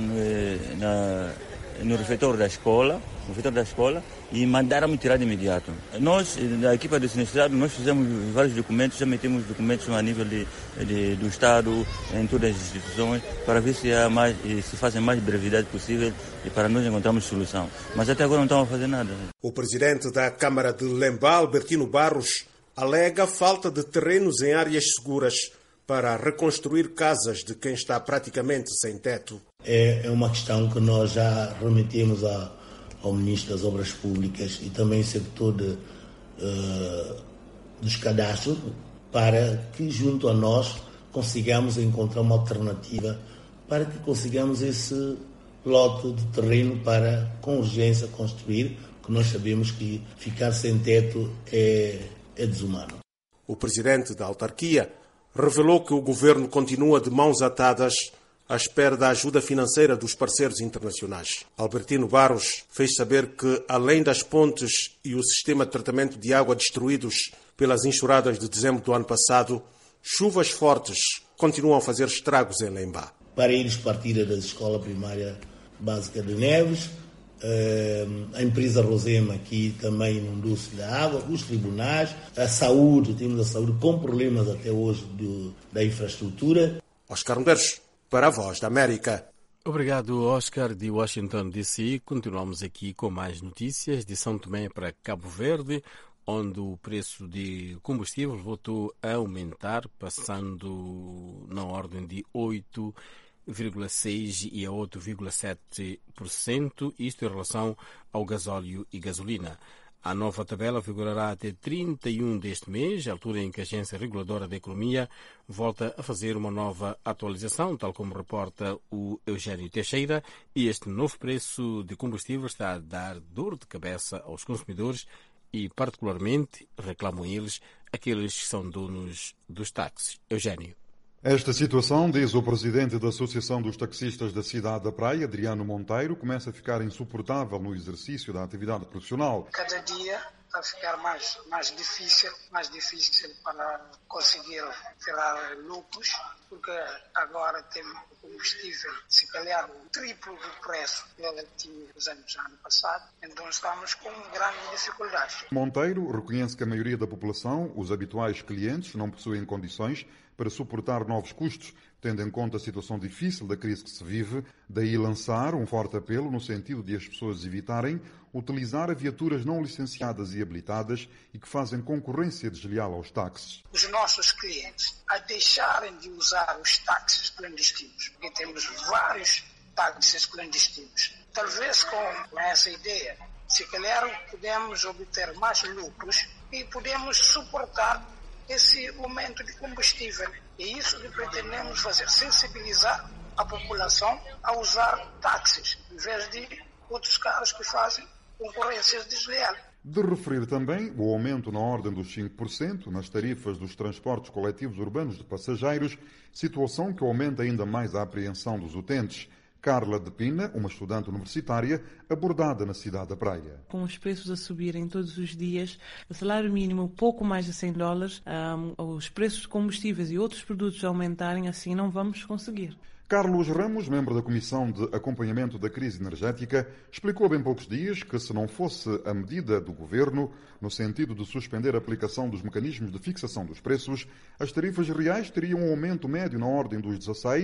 S24: no refeitório da escola, e mandaram-me tirar de imediato. Nós, da equipa de sinistrado, nós fizemos vários documentos, já metemos documentos a nível do Estado, em todas as instituições, para ver se fazem mais brevidade possível e para nós encontrarmos solução. Mas até agora não estamos a fazer nada.
S4: O presidente da Câmara de Lemba, Albertino Barros, alega falta de terrenos em áreas seguras para reconstruir casas de quem está praticamente sem teto.
S25: É uma questão que nós já remetemos ao Ministro das Obras Públicas e também ao setor dos cadastros, para que junto a nós consigamos encontrar uma alternativa para que consigamos esse lote de terreno para com urgência construir, porque nós sabemos que ficar sem teto é desumano.
S4: O presidente da autarquia revelou que o governo continua de mãos atadas à espera da ajuda financeira dos parceiros internacionais. Albertino Barros fez saber que, além das pontes e o sistema de tratamento de água destruídos pelas enxurradas de dezembro do ano passado, chuvas fortes continuam a fazer estragos em Lemba.
S25: Parelhos partida da escola primária básica de Neves, a empresa Rosema aqui também inundou-se da água, os tribunais, a saúde, temos a saúde com problemas até hoje da infraestrutura.
S4: Oscar Medeiros, para a Voz da América.
S5: Obrigado, Oscar, de Washington, D.C. Continuamos aqui com mais notícias de São Tomé para Cabo Verde, onde o preço de combustível voltou a aumentar, passando na ordem de 8,6% e a 8,7%, isto em relação ao gasóleo e gasolina. A nova tabela vigorará até 31 deste mês, altura em que a Agência Reguladora da Economia volta a fazer uma nova atualização, tal como reporta o Eugênio Teixeira, e este novo preço de combustível está a dar dor de cabeça aos consumidores e, particularmente, reclamam eles, aqueles que são donos dos táxis. Eugênio.
S26: Esta situação, diz o presidente da Associação dos Taxistas da Cidade da Praia, Adriano Monteiro, começa a ficar insuportável no exercício da atividade profissional.
S27: Cada dia a ficar mais difícil para conseguir tirar lucros, porque agora tem o combustível, se calhar, o triplo do preço que ele tinha nos anos ano passado, então estamos com grandes dificuldades.
S26: Monteiro reconhece que a maioria da população, os habituais clientes, não possuem condições para suportar novos custos, tendo em conta a situação difícil da crise que se vive, daí lançar um forte apelo no sentido de as pessoas evitarem utilizar viaturas não licenciadas e habilitadas e que fazem concorrência desleal aos táxis.
S27: Os nossos clientes a deixarem de usar os táxis clandestinos, porque temos vários táxis clandestinos. Talvez com essa ideia, se calhar podemos obter mais lucros e podemos suportar esse aumento de combustível. E isso que pretendemos fazer, sensibilizar a população a usar táxis, em vez de outros carros que fazem concorrências desleais.
S26: De referir também o aumento na ordem dos 5% nas tarifas dos transportes coletivos urbanos de passageiros, situação que aumenta ainda mais a apreensão dos utentes. Carla de Pina, uma estudante universitária, abordada na cidade da Praia.
S2: Com os preços a subirem todos os dias, o salário mínimo pouco mais de $100, os preços de combustíveis e outros produtos aumentarem, assim não vamos conseguir.
S26: Carlos Ramos, membro da Comissão de Acompanhamento da Crise Energética, explicou há bem poucos dias que, se não fosse a medida do Governo, no sentido de suspender a aplicação dos mecanismos de fixação dos preços, as tarifas reais teriam um aumento médio na ordem dos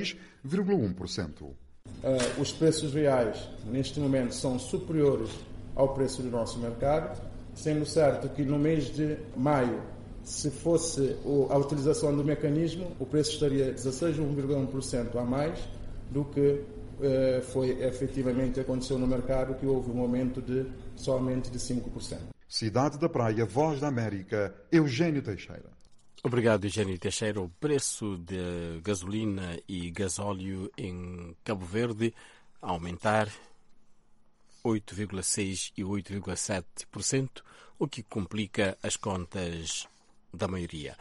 S26: 16,1%.
S3: Os preços reais, neste momento, são superiores ao preço do nosso mercado, sendo certo que no mês de maio, se fosse a utilização do mecanismo, o preço estaria 16,1% a mais do que foi efetivamente aconteceu no mercado, que houve um aumento de somente de 5%.
S26: Cidade da Praia, Voz da América, Eugênio Teixeira.
S5: Obrigado, Eugênio Teixeira. O preço de gasolina e gasóleo em Cabo Verde a aumentar 8,6% e 8,7%, o que complica as contas da maioria.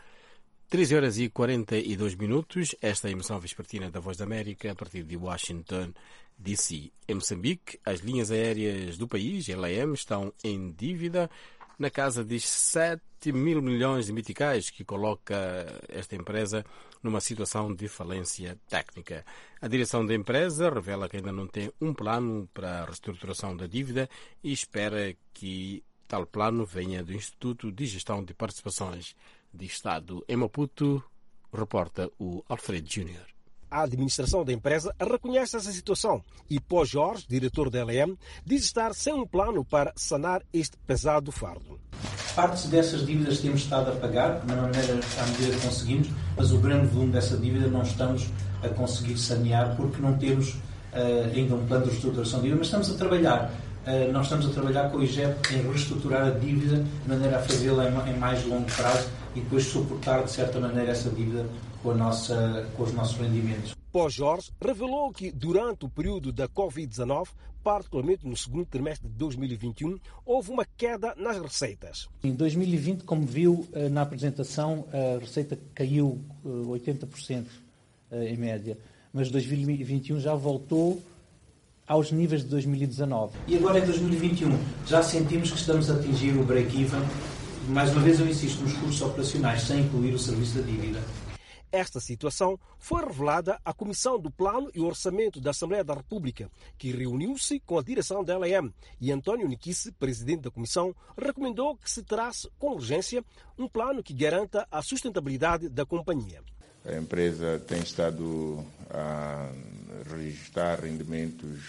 S5: 13h42. Esta é a emissão vespertina da Voz da América, a partir de Washington, D.C. Em Moçambique, as linhas aéreas do país, LAM, estão em dívida na casa de 7 mil milhões de meticais, que coloca esta empresa numa situação de falência técnica. A direção da empresa revela que ainda não tem um plano para a reestruturação da dívida e espera que tal plano venha do Instituto de Gestão de Participações de Estado. Em Maputo, reporta o Alfredo Júnior.
S6: A administração da empresa reconhece essa situação e Pó Jorge, diretor da LM, diz estar sem um plano para sanar este pesado fardo.
S7: Partes dessas dívidas temos estado a pagar, na maneira, à medida que conseguimos, mas o grande volume dessa dívida não estamos a conseguir sanear porque não temos ainda um plano de reestruturação de dívida, mas estamos a trabalhar. Nós estamos a trabalhar com o IGEP em reestruturar a dívida de maneira a fazê-la em mais longo prazo e depois suportar, de certa maneira, essa dívida com os nossos rendimentos.
S6: Pó Jorge revelou que durante o período da Covid-19, particularmente no segundo trimestre de 2021, houve uma queda nas receitas.
S7: Em 2020, como viu na apresentação, a receita caiu 80% em média, mas 2021 já voltou aos níveis de 2019. E agora em 2021 já sentimos que estamos a atingir o break-even. Mais uma vez eu insisto nos custos operacionais, sem incluir o serviço da dívida.
S6: Esta situação foi revelada à Comissão do Plano e Orçamento da Assembleia da República, que reuniu-se com a direção da LM, e António Niquice, presidente da Comissão, recomendou que se trace com urgência um plano que garanta a sustentabilidade da companhia.
S8: A empresa tem estado a registrar rendimentos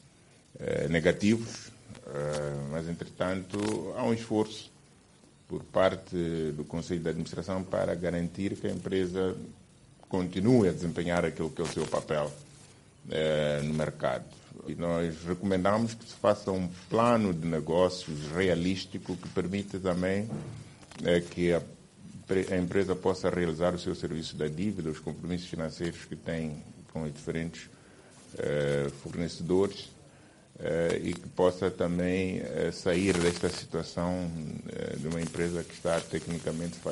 S8: negativos, mas, entretanto, há um esforço por parte do Conselho de Administração para garantir que a empresa continue a desempenhar aquilo que é o seu papel no mercado. E nós recomendamos que se faça um plano de negócios realístico que permita também que a empresa possa realizar o seu serviço da dívida, os compromissos financeiros que tem com os diferentes fornecedores, e que possa também sair desta situação de uma empresa que está tecnicamente falida.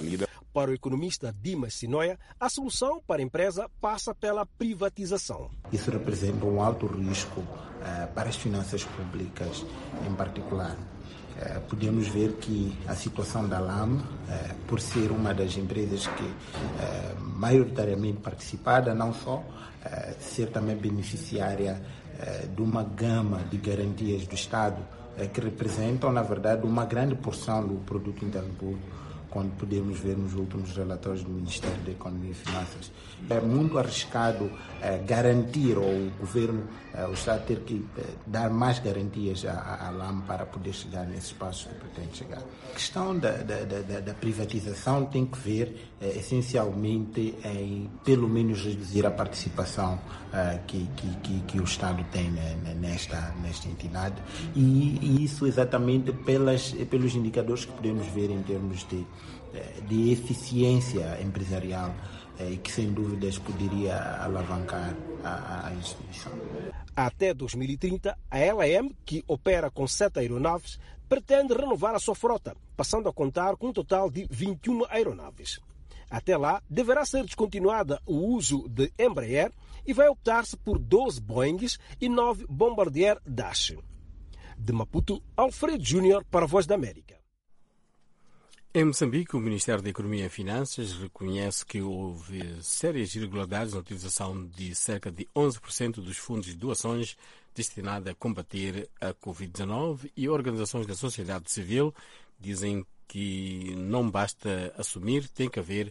S6: Para o economista Dimas Sinoia, a solução para a empresa passa pela privatização.
S9: Isso representa um alto risco para as finanças públicas em particular. Podemos ver que a situação da LAM, por ser uma das empresas que maioritariamente participada, não só, ser também beneficiária de uma gama de garantias do Estado que representam, na verdade, uma grande porção do produto interno bruto, quando podemos ver nos últimos relatórios do Ministério da Economia e Finanças. É muito arriscado garantir, ou o governo, o Estado ter que dar mais garantias à LAM para poder chegar nesse espaço que pretende chegar. A questão da privatização tem que ver essencialmente em, pelo menos, reduzir a participação que o Estado tem nesta entidade, e isso exatamente pelos indicadores que podemos ver em termos de eficiência empresarial, que sem dúvidas poderia alavancar a instituição.
S6: Até 2030, a LAM, que opera com 7 aeronaves, pretende renovar a sua frota, passando a contar com um total de 21 aeronaves. Até lá, deverá ser descontinuada o uso de Embraer e vai optar-se por 12 Boeings e 9 Bombardier Dash. De Maputo, Alfredo Júnior para a Voz da América.
S5: Em Moçambique, o Ministério da Economia e Finanças reconhece que houve sérias irregularidades na utilização de cerca de 11% dos fundos de doações destinados a combater a Covid-19, e organizações da sociedade civil dizem que não basta assumir, tem que haver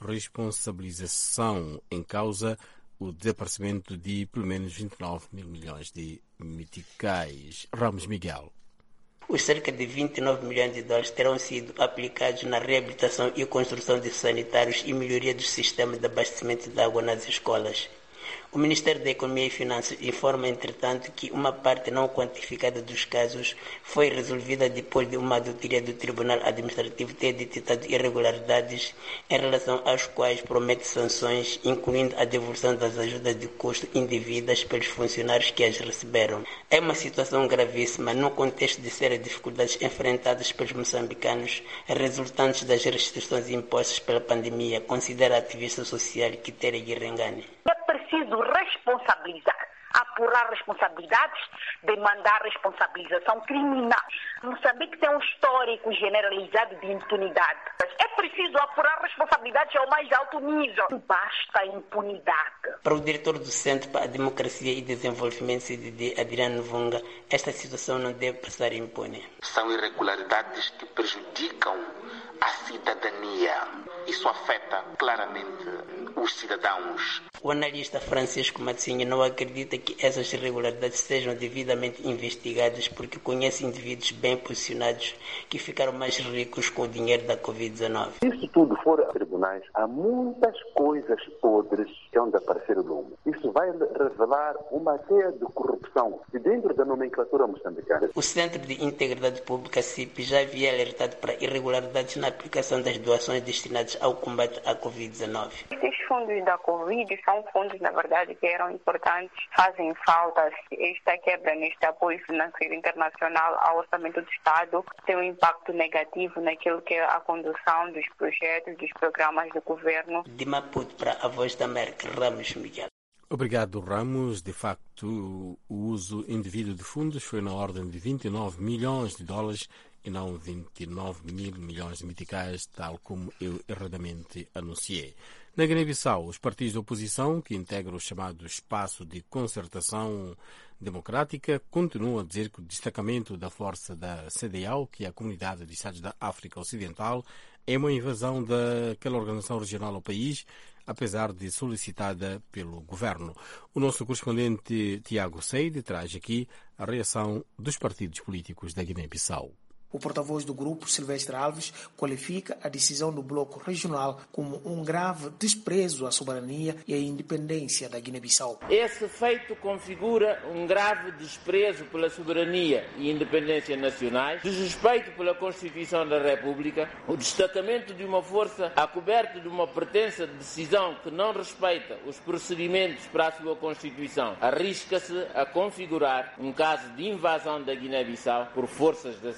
S5: responsabilização. Em causa o desaparecimento de pelo menos 29 mil milhões de meticais. Ramos Miguel.
S10: Os cerca de 29 milhões de dólares terão sido aplicados na reabilitação e construção de sanitários e melhoria dos sistemas de abastecimento de água nas escolas. O Ministério da Economia e Finanças informa, entretanto, que uma parte não quantificada dos casos foi resolvida depois de uma auditoria do Tribunal Administrativo ter detectado irregularidades em relação às quais promete sanções, incluindo a devolução das ajudas de custo indevidas pelos funcionários que as receberam. É uma situação gravíssima no contexto de sérias dificuldades enfrentadas pelos moçambicanos resultantes das restrições impostas pela pandemia, considera a ativista social Kitere Girengane.
S11: É preciso responsabilizar, apurar responsabilidades, demandar responsabilização criminal. Moçambique tem um histórico generalizado de impunidade. É preciso apurar responsabilidades ao mais alto nível. Basta a impunidade.
S10: Para o diretor do Centro para a Democracia e Desenvolvimento, CDD, Adriano Vunga, esta situação não deve passar impune.
S12: São irregularidades que prejudicam a cidadania. Isso afeta claramente os cidadãos.
S10: O analista Francisco Matsinha não acredita que essas irregularidades sejam devidamente investigadas porque conhece indivíduos bem posicionados que ficaram mais ricos com o dinheiro da Covid-19.
S13: Se isso tudo for a tribunais, há muitas coisas podres que vão aparecer no mundo. Isso vai revelar uma teia de corrupção de dentro da nomenclatura moçambicana.
S10: O Centro de Integridade Pública, CIP, já havia alertado para irregularidades na aplicação das doações destinadas ao combate à Covid-19.
S14: Esses fundos da Covid são fundos, na verdade, que eram importantes, fazem falta. Esta quebra neste apoio financeiro internacional ao orçamento do Estado tem um impacto negativo naquilo que é a condução dos projetos, dos programas do governo.
S10: De Maputo para a Voz da América, Ramos Miguel.
S5: Obrigado, Ramos. De facto, o uso indevido de fundos foi na ordem de 29 milhões de dólares e não 29 mil milhões de meticais, tal como eu erradamente anunciei. Na Guiné-Bissau, os partidos de oposição, que integram o chamado Espaço de Concertação Democrática, continuam a dizer que o destacamento da força da CEDEAO, que é a Comunidade de Estados da África Ocidental, é uma invasão daquela organização regional ao país, apesar de solicitada pelo governo. O nosso correspondente Tiago Seide traz aqui a reação dos partidos políticos da Guiné-Bissau.
S16: O porta-voz do grupo, Silvestre Alves, qualifica a decisão do bloco regional como um grave desprezo à soberania e à independência da Guiné-Bissau.
S28: Esse feito configura um grave desprezo pela soberania e independência nacionais, desrespeito pela Constituição da República, o destacamento de uma força a coberto de uma pretensa decisão que não respeita os procedimentos para a sua Constituição, arrisca-se a configurar um caso de invasão da Guiné-Bissau por forças da CEDEAO.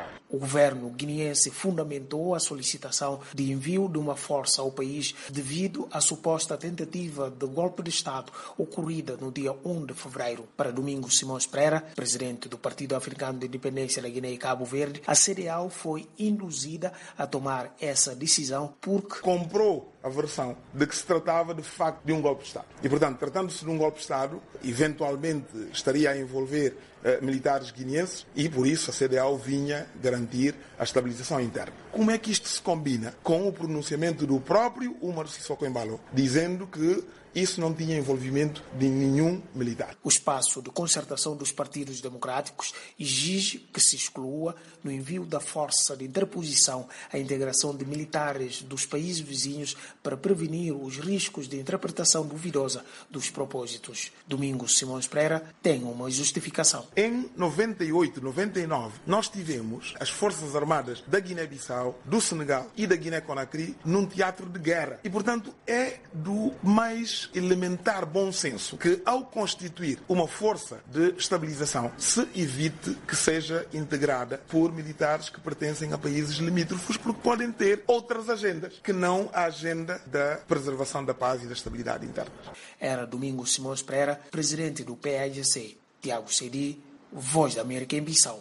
S16: O governo guineense fundamentou a solicitação de envio de uma força ao país devido à suposta tentativa de golpe de Estado ocorrida no dia 1 de fevereiro. Para Domingos Simões Pereira, presidente do Partido Africano de Independência da Guiné e Cabo Verde, a CDAO foi induzida a tomar essa decisão porque
S1: comprou a versão de que se tratava de facto de um golpe de Estado. E, portanto, tratando-se de um golpe de Estado, eventualmente estaria a envolver militares guineenses e, por isso, a CDAO vinha garantir a estabilização interna. Como é que isto se combina com o pronunciamento do próprio Umaro Sissoko Embalo, dizendo que isso não tinha envolvimento de nenhum militar?
S16: O espaço de concertação dos partidos democráticos exige que se exclua, no envio da força de interposição, a integração de militares dos países vizinhos para prevenir os riscos de interpretação duvidosa dos propósitos. Domingos Simões Pereira tem uma justificação.
S1: Em 98, 99, nós tivemos as Forças Armadas da Guiné-Bissau, do Senegal e da Guiné-Conakry num teatro de guerra. E, portanto, é do mais elementar bom senso que, ao constituir uma força de estabilização, se evite que seja integrada por militares que pertencem a países limítrofes, porque podem ter outras agendas, que não a agenda da preservação da paz e da estabilidade interna.
S16: Era Domingos Simões Pereira, presidente do PAGC. Tiago Sedi, Voz da América em Bissau.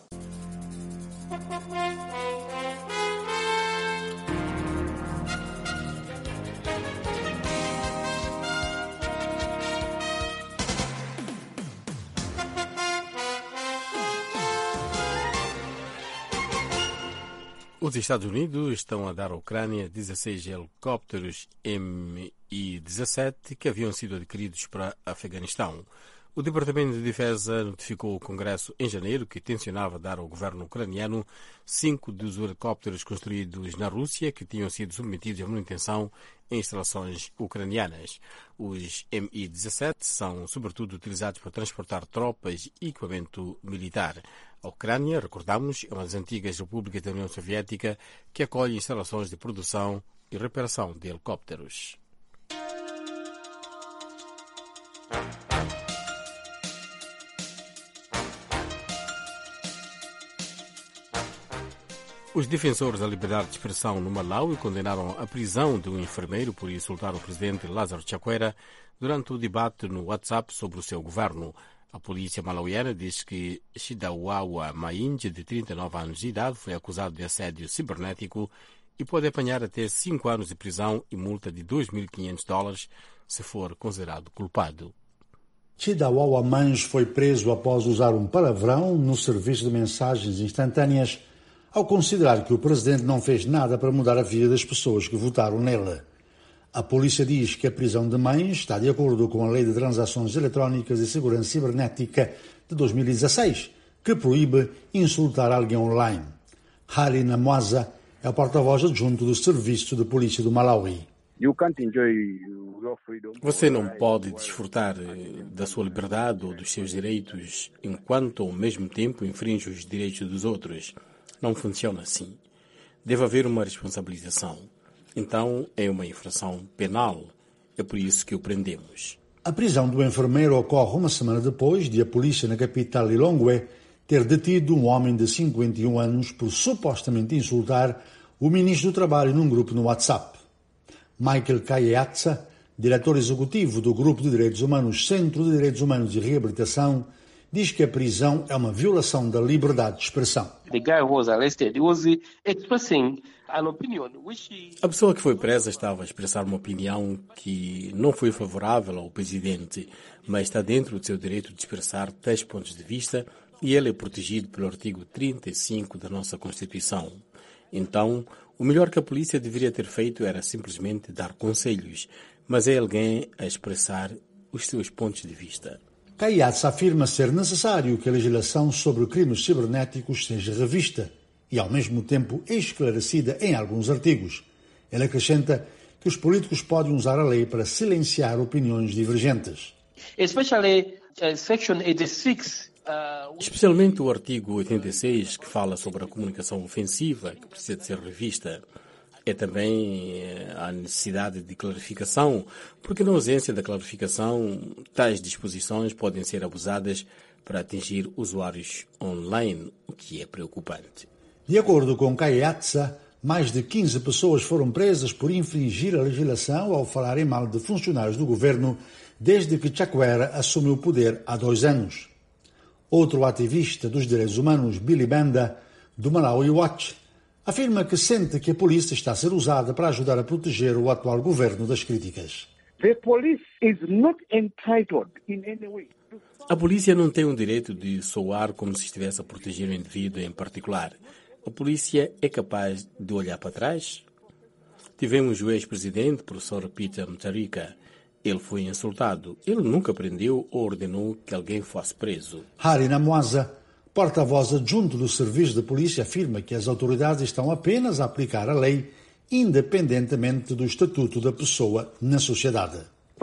S5: Os Estados Unidos estão a dar à Ucrânia 16 helicópteros Mi-17 que haviam sido adquiridos para Afeganistão. O Departamento de Defesa notificou o Congresso em janeiro que tencionava dar ao governo ucraniano 5 dos helicópteros construídos na Rússia que tinham sido submetidos à manutenção em instalações ucranianas. Os Mi-17 são sobretudo utilizados para transportar tropas e equipamento militar. A Ucrânia, recordamos, é uma das antigas repúblicas da União Soviética que acolhe instalações de produção e reparação de helicópteros. Os defensores da liberdade de expressão no Malawi condenaram a prisão de um enfermeiro por insultar o presidente Lázaro Chakwera durante o debate no WhatsApp sobre o seu governo. A polícia malauiana diz que Shidawawa Mainji, de 39 anos de idade, foi acusado de assédio cibernético e pode apanhar até 5 anos de prisão e multa de $2.500 se for considerado culpado.
S15: Shidawawa Mainji foi preso após usar um palavrão no serviço de mensagens instantâneas ao considerar que o presidente não fez nada para mudar a vida das pessoas que votaram nele. A polícia diz que a prisão de Mainji está de acordo com a Lei de Transações Eletrónicas e Segurança Cibernética de 2016, que proíbe insultar alguém online. Halina Mwaza é o porta-voz adjunto do Serviço de Polícia do Malawi.
S5: Você não pode desfrutar da sua liberdade ou dos seus direitos enquanto ao mesmo tempo infringe os direitos dos outros. Não funciona assim. Deve haver uma responsabilização. Então, é uma infração penal. É por isso que o prendemos.
S15: A prisão do enfermeiro ocorre uma semana depois de a polícia na capital Lilongwe ter detido um homem de 51 anos por supostamente insultar o ministro do Trabalho num grupo no WhatsApp. Michael Kayatsa, diretor executivo do Grupo de Direitos Humanos Centro de Direitos Humanos e Reabilitação, diz que a prisão é uma violação da liberdade de expressão.
S5: A pessoa que foi presa estava a expressar uma opinião que não foi favorável ao presidente, mas está dentro do seu direito de expressar tais pontos de vista e ele é protegido pelo artigo 35 da nossa Constituição. Então, o melhor que a polícia deveria ter feito era simplesmente dar conselhos, mas é alguém a expressar os seus pontos de vista.
S15: Kayatsa afirma ser necessário que a legislação sobre crimes cibernéticos seja revista e, ao mesmo tempo, esclarecida em alguns artigos. Ele acrescenta que os políticos podem usar a lei para silenciar opiniões divergentes.
S5: Especialmente o artigo 86, que fala sobre a comunicação ofensiva, que precisa de ser revista. É também a necessidade de clarificação, porque na ausência da clarificação, tais disposições podem ser abusadas para atingir usuários online, o que é preocupante.
S15: De acordo com Kayatsa, mais de 15 pessoas foram presas por infringir a legislação ao falarem mal de funcionários do governo desde que Chakwera assumiu o poder há 2 anos. Outro ativista dos direitos humanos, Billy Banda, do Malawi Watch, afirma que sente que a polícia está a ser usada para ajudar a proteger o atual governo das críticas.
S5: A polícia não tem o direito de soar como se estivesse a proteger um indivíduo em particular. A polícia é capaz de olhar para trás? Tivemos o ex-presidente, professor Peter Mutharika. Ele foi insultado. Ele nunca prendeu ou ordenou que alguém fosse preso.
S15: Hari Namwaza, porta-voz adjunto do Serviço de Polícia, afirma que as autoridades estão apenas a aplicar a lei, independentemente do estatuto da pessoa na sociedade.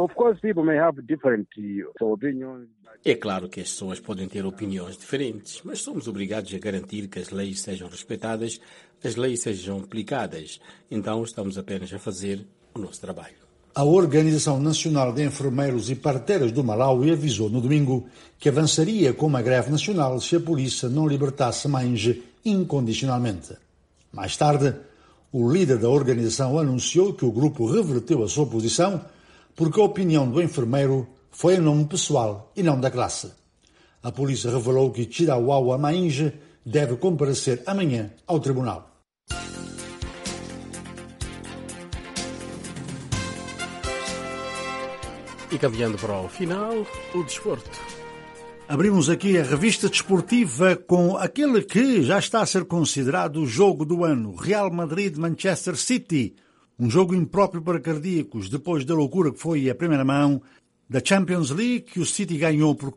S5: É claro que as pessoas podem ter opiniões diferentes, mas somos obrigados a garantir que as leis sejam respeitadas, as leis sejam aplicadas. Então estamos apenas a fazer o nosso trabalho.
S15: A Organização Nacional de Enfermeiros e Parteiras do Malawi avisou no domingo que avançaria com uma greve nacional se a polícia não libertasse Mange incondicionalmente. Mais tarde, o líder da organização anunciou que o grupo reverteu a sua posição porque a opinião do enfermeiro foi em nome pessoal e não da classe. A polícia revelou que Chirawawa Mange deve comparecer amanhã ao tribunal.
S5: E caminhando para o final, o desporto.
S15: Abrimos aqui a revista desportiva com aquele que já está a ser considerado o jogo do ano, Real Madrid-Manchester City. Um jogo impróprio para cardíacos, depois da loucura que foi a primeira mão da Champions League, que o City ganhou por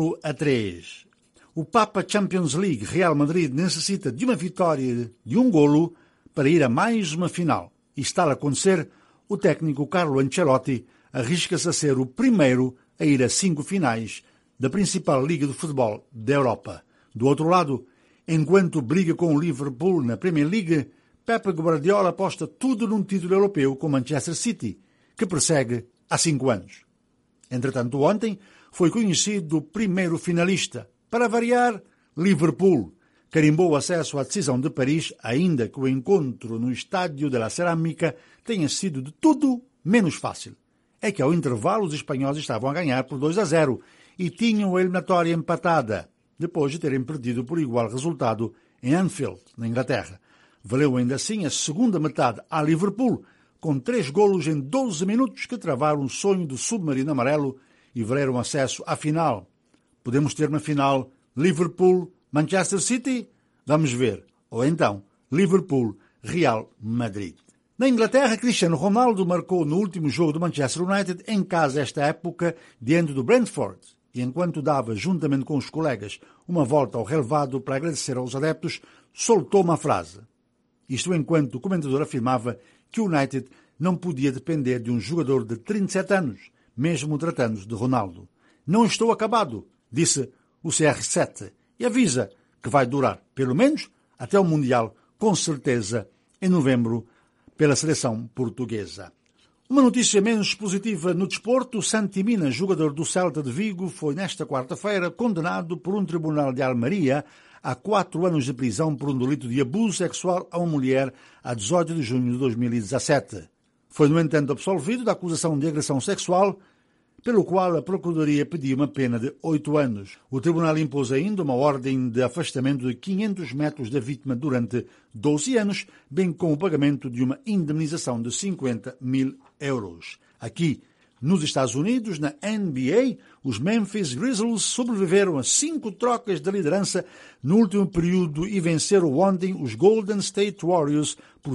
S15: 4-3. O Papa Champions League Real Madrid necessita de uma vitória de 1 golo para ir a mais uma final. E está a acontecer, o técnico Carlo Ancelotti arrisca-se a ser o primeiro a ir a 5 finais da principal liga de futebol da Europa. Do outro lado, enquanto briga com o Liverpool na Premier League, Pep Guardiola aposta tudo num título europeu com Manchester City, que persegue há 5 anos. Entretanto, ontem foi conhecido o primeiro finalista. Para variar, Liverpool carimbou acesso à decisão de Paris, ainda que o encontro no Estádio de la Cerâmica tenha sido de tudo menos fácil. É que ao intervalo os espanhóis estavam a ganhar por 2-0 e tinham a eliminatória empatada, depois de terem perdido por igual resultado em Anfield, na Inglaterra. Valeu ainda assim a segunda metade a Liverpool, com 3 golos em 12 minutos que travaram o sonho do submarino amarelo e valeram acesso à final. Podemos ter uma final Liverpool-Manchester City? Vamos ver. Ou então Liverpool-Real Madrid. Na Inglaterra, Cristiano Ronaldo marcou no último jogo do Manchester United em casa esta época diante do Brentford e enquanto dava, juntamente com os colegas, uma volta ao relevado para agradecer aos adeptos, soltou uma frase. Isto enquanto o comentador afirmava que o United não podia depender de um jogador de 37 anos, mesmo tratando-se de Ronaldo. Não estou acabado, disse o CR7, e avisa que vai durar, pelo menos, até o Mundial, com certeza, em novembro, pela seleção portuguesa. Uma notícia menos positiva no desporto, Santi Mina, jogador do Celta de Vigo, foi nesta quarta-feira condenado por um tribunal de Almeria a 4 anos de prisão por um delito de abuso sexual a uma mulher a 18 de junho de 2017. Foi, no entanto, absolvido da acusação de agressão sexual, pelo qual a Procuradoria pediu uma pena de 8 anos. O tribunal impôs ainda uma ordem de afastamento de 500 metros da vítima durante 12 anos, bem como o pagamento de uma indemnização de 50 mil euros. Aqui, nos Estados Unidos, na NBA, os Memphis Grizzlies sobreviveram a 5 trocas de liderança no último período e venceram ontem os Golden State Warriors por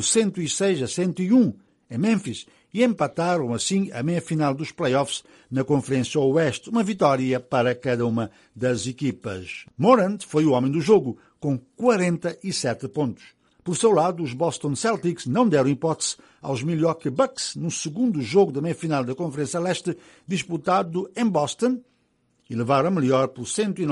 S15: 106-101 em Memphis e empataram assim a meia-final dos playoffs na Conferência Oeste, uma vitória para cada uma das equipas. Morant foi o homem do jogo, com 47 pontos. Por seu lado, os Boston Celtics não deram hipótese aos Milwaukee Bucks no segundo jogo da meia-final da Conferência Leste, disputado em Boston, e levaram a melhor por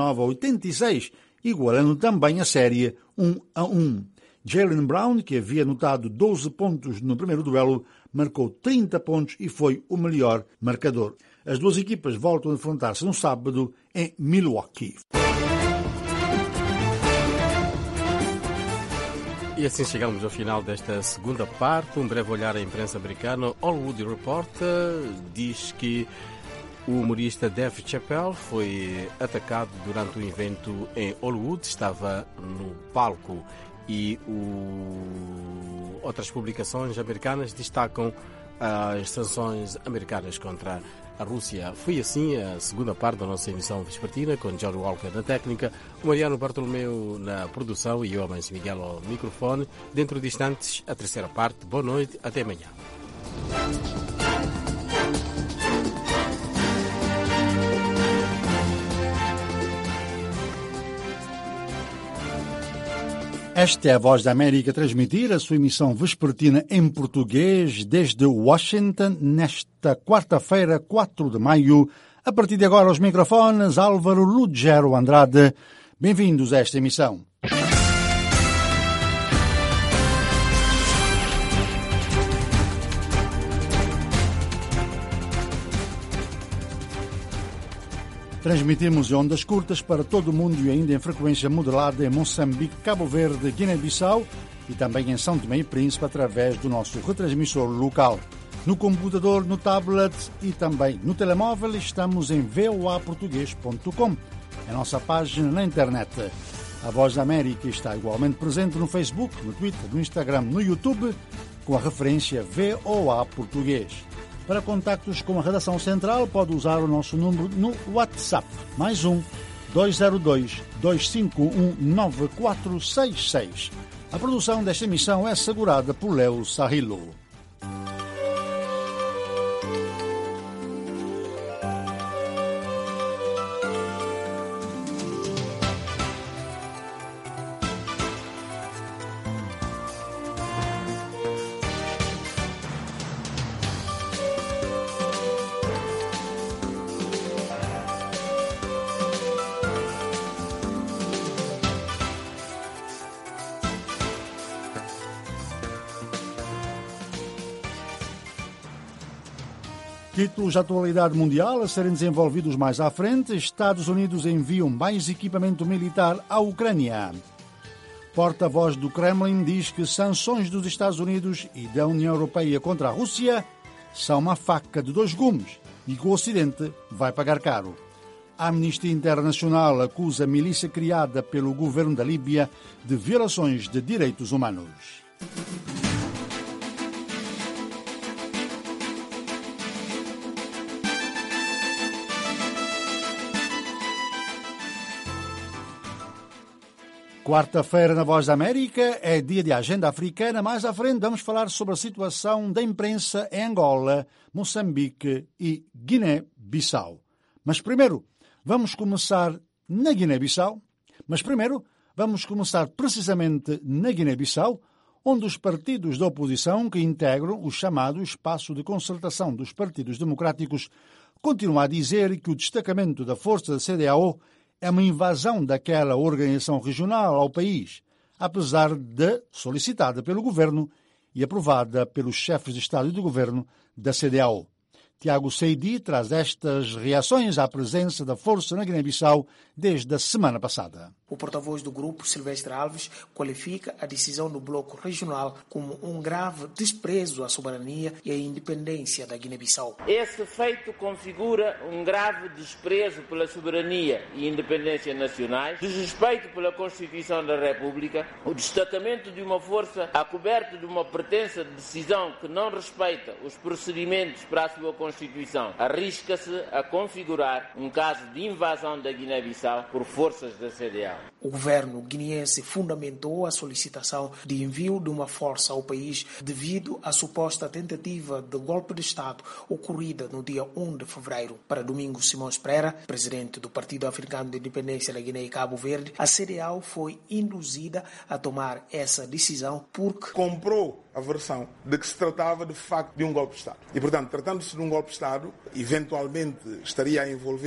S15: 109-86, igualando também a série 1-1. Jaylen Brown, que havia anotado 12 pontos no primeiro duelo, marcou 30 pontos e foi o melhor marcador. As duas equipas voltam a enfrentar-se no sábado em Milwaukee.
S5: E assim chegamos ao final desta segunda parte. Um breve olhar à imprensa americana. Hollywood Reporter diz que o humorista Dave Chappelle foi atacado durante um evento em Hollywood. Estava no palco e outras publicações americanas destacam as sanções americanas contra a Rússia. Foi assim a segunda parte da nossa emissão vespertina, com John Walker na técnica, o Mariano Bartolomeu na produção e eu, Amancio Miguel, ao microfone. Dentro de instantes, a terceira parte. Boa noite, até amanhã.
S15: Esta é a Voz da América a transmitir a sua emissão vespertina em português desde Washington, nesta quarta-feira, 4 de maio. A partir de agora, aos microfones, Álvaro Lugero Andrade. Bem-vindos a esta emissão. Transmitimos em ondas curtas para todo o mundo e ainda em frequência modulada em Moçambique, Cabo Verde, Guiné-Bissau e também em São Tomé e Príncipe através do nosso retransmissor local. No computador, no tablet e também no telemóvel estamos em voaportugues.com, a nossa página na internet. A Voz da América está igualmente presente no Facebook, no Twitter, no Instagram, no YouTube, com a referência VOA Português. Para contactos com a redação central, pode usar o nosso número no WhatsApp, mais 202-251-9466. A produção desta emissão é assegurada por Léo Sarrilo. Títulos de atualidade mundial a serem desenvolvidos mais à frente. Estados Unidos enviam mais equipamento militar à Ucrânia. Porta-voz do Kremlin diz que sanções dos Estados Unidos e da União Europeia contra a Rússia são uma faca de dois gumes e que o Ocidente vai pagar caro. A Amnistia Internacional acusa a milícia criada pelo governo da Líbia de violações de direitos humanos. Quarta-feira na Voz da América é dia de agenda africana. Mais à frente vamos falar sobre a situação da imprensa em Angola, Moçambique e Guiné-Bissau. Mas primeiro vamos começar precisamente na Guiné-Bissau, onde os partidos da oposição que integram o chamado Espaço de Concertação dos Partidos Democráticos continuam a dizer que o destacamento da força da CEDEAO é uma invasão daquela organização regional ao país, apesar de solicitada pelo governo e aprovada pelos chefes de Estado e de Governo da CEDEAO. Tiago Seidi traz estas reações à presença da força na Guiné-Bissau desde a semana passada.
S16: O porta-voz do grupo, Silvestre Alves, qualifica a decisão do bloco regional como um grave desprezo à soberania e à independência da Guiné-Bissau.
S28: Esse feito configura um grave desprezo pela soberania e independência nacionais, desrespeito pela Constituição da República, o destacamento de uma força a coberto de uma pretensa decisão que não respeita os procedimentos para a sua Constituição, arrisca-se a configurar um caso de invasão da Guiné-Bissau por forças da CEDEAO.
S16: O governo guineense fundamentou a solicitação de envio de uma força ao país devido à suposta tentativa de golpe de Estado ocorrida no dia 1 de fevereiro. Para Domingos Simões Pereira, presidente do Partido Africano de Independência da Guiné e Cabo Verde, a CEDEAO foi induzida a tomar essa decisão porque
S1: comprou a versão de que se tratava de facto de um golpe de Estado. E, portanto, tratando-se de um golpe de Estado, eventualmente estaria a envolver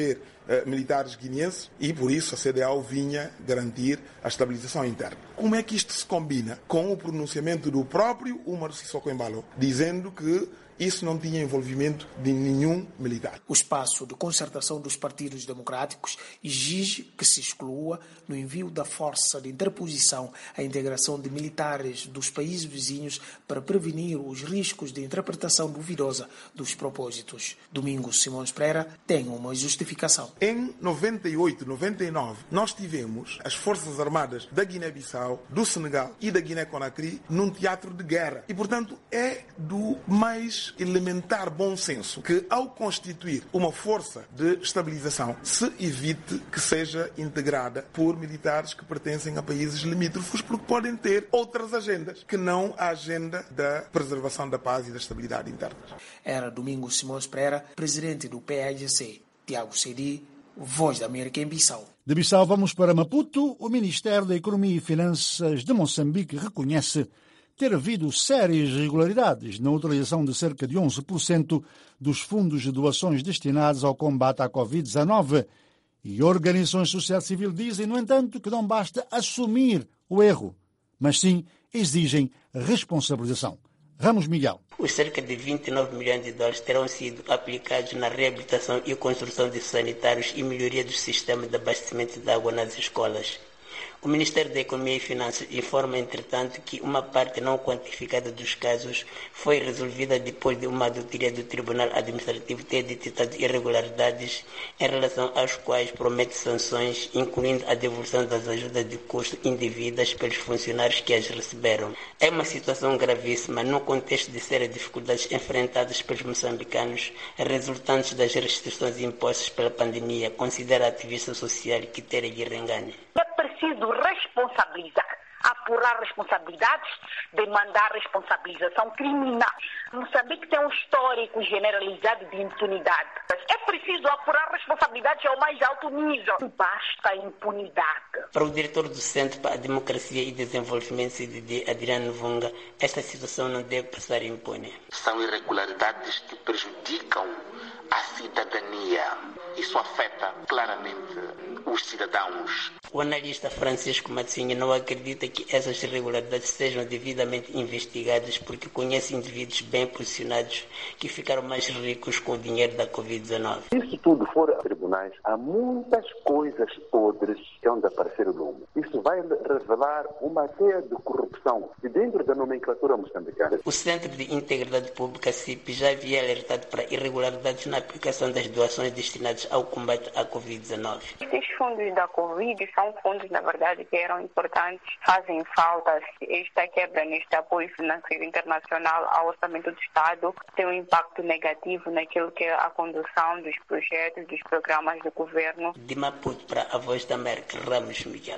S1: militares guineenses e, por isso, a CEDEAO vinha garantir a estabilização interna. Como é que isto se combina com o pronunciamento do próprio Umaro Sissoko Embalo, dizendo que isso não tinha envolvimento de nenhum militar?
S16: O espaço de concertação dos partidos democráticos exige que se exclua, no envio da força de interposição, a integração de militares dos países vizinhos para prevenir os riscos de interpretação duvidosa dos propósitos. Domingos Simões Pereira tem uma justificação.
S1: Em 98, 99, nós tivemos as Forças Armadas da Guiné-Bissau, do Senegal e da Guiné-Conakry num teatro de guerra. E, portanto, é do mais elementar bom senso que, ao constituir uma força de estabilização, se evite que seja integrada por militares que pertencem a países limítrofes, porque podem ter outras agendas que não a agenda da preservação da paz e da estabilidade interna.
S16: Era Domingos Simões Pereira, presidente do PAIGC. Tiago Sedi, Voz da América em Bissau.
S15: De Bissau vamos para Maputo. O Ministério da Economia e Finanças de Moçambique reconhece ter havido sérias irregularidades na utilização de cerca de 11% dos fundos de doações destinados ao combate à Covid-19. E organizações de sociedade civil dizem, no entanto, que não basta assumir o erro, mas sim exigem responsabilização. Ramos Miguel.
S10: Os cerca de 29 milhões de dólares terão sido aplicados na reabilitação e construção de sanitários e melhoria do sistema de abastecimento de água nas escolas. O Ministério da Economia e Finanças informa, entretanto, que uma parte não quantificada dos casos foi resolvida depois de uma auditoria do Tribunal Administrativo ter detectado irregularidades em relação às quais promete sanções, incluindo a devolução das ajudas de custo indevidas pelos funcionários que as receberam. É uma situação gravíssima no contexto de sérias dificuldades enfrentadas pelos moçambicanos resultantes das restrições impostas pela pandemia, considera a ativista social Kitere Girengane.
S11: É preciso responsabilizar, apurar responsabilidades, demandar responsabilização criminal. Moçambique tem um histórico generalizado de impunidade. É preciso apurar responsabilidades ao mais alto nível. Basta a impunidade.
S10: Para o diretor do Centro para a Democracia e Desenvolvimento, CDD, Adriano Vunga, esta situação não deve passar impune.
S12: São irregularidades que prejudicam a cidadania. Isso afeta claramente os cidadãos.
S10: O analista Francisco Matsinha não acredita que essas irregularidades sejam devidamente investigadas porque conhece indivíduos bem posicionados que ficaram mais ricos com o dinheiro da Covid-19.
S13: Se isso tudo for a tribunais, há muitas coisas podres que vão aparecer no lume. Isso vai revelar uma teia de corrupção de dentro da nomenclatura moçambicana.
S10: O Centro de Integridade Pública, CIP, já havia alertado para irregularidades na aplicação das doações destinadas ao combate à Covid-19.
S14: Estes fundos da Covid são fundos, na verdade, que eram importantes, fazem falta. Esta quebra neste apoio financeiro internacional ao orçamento do Estado tem um impacto negativo naquilo que é a condução dos projetos, dos programas do governo.
S10: De Maputo para a Voz da América, Ramos Miguel.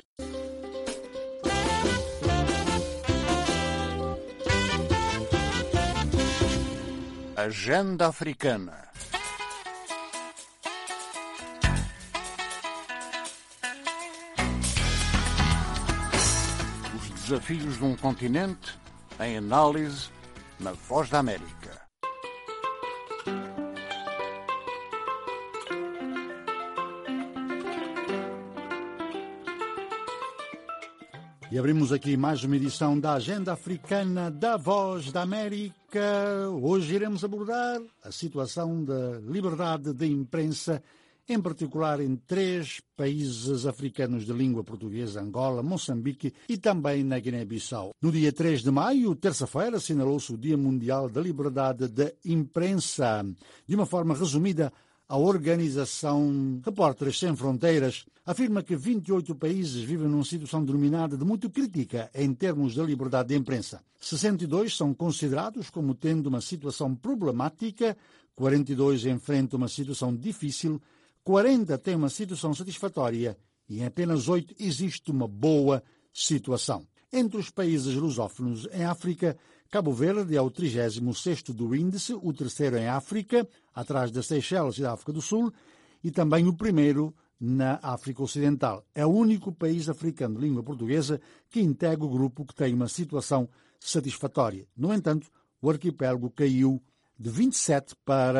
S17: Agenda Africana. Os desafios de um continente em análise na Voz da América.
S15: E abrimos aqui mais uma edição da Agenda Africana da Voz da América. Hoje iremos abordar a situação da liberdade de imprensa, em particular em 3 países africanos de língua portuguesa, Angola, Moçambique e também na Guiné-Bissau. No dia 3 de maio, terça-feira, assinalou-se o Dia Mundial da Liberdade de Imprensa. De uma forma resumida, a organização Repórteres Sem Fronteiras afirma que 28 países vivem numa situação denominada de muito crítica em termos da liberdade de imprensa. 62 são considerados como tendo uma situação problemática, 42 enfrentam uma situação difícil, 40 têm uma situação satisfatória e em apenas 8 existe uma boa situação. Entre os países lusófonos em África, Cabo Verde é o 36º do índice, o terceiro em África, atrás das Seychelles e da África do Sul, e também o primeiro na África Ocidental. É o único país africano de língua portuguesa que integra o grupo que tem uma situação satisfatória. No entanto, o arquipélago caiu de 27 para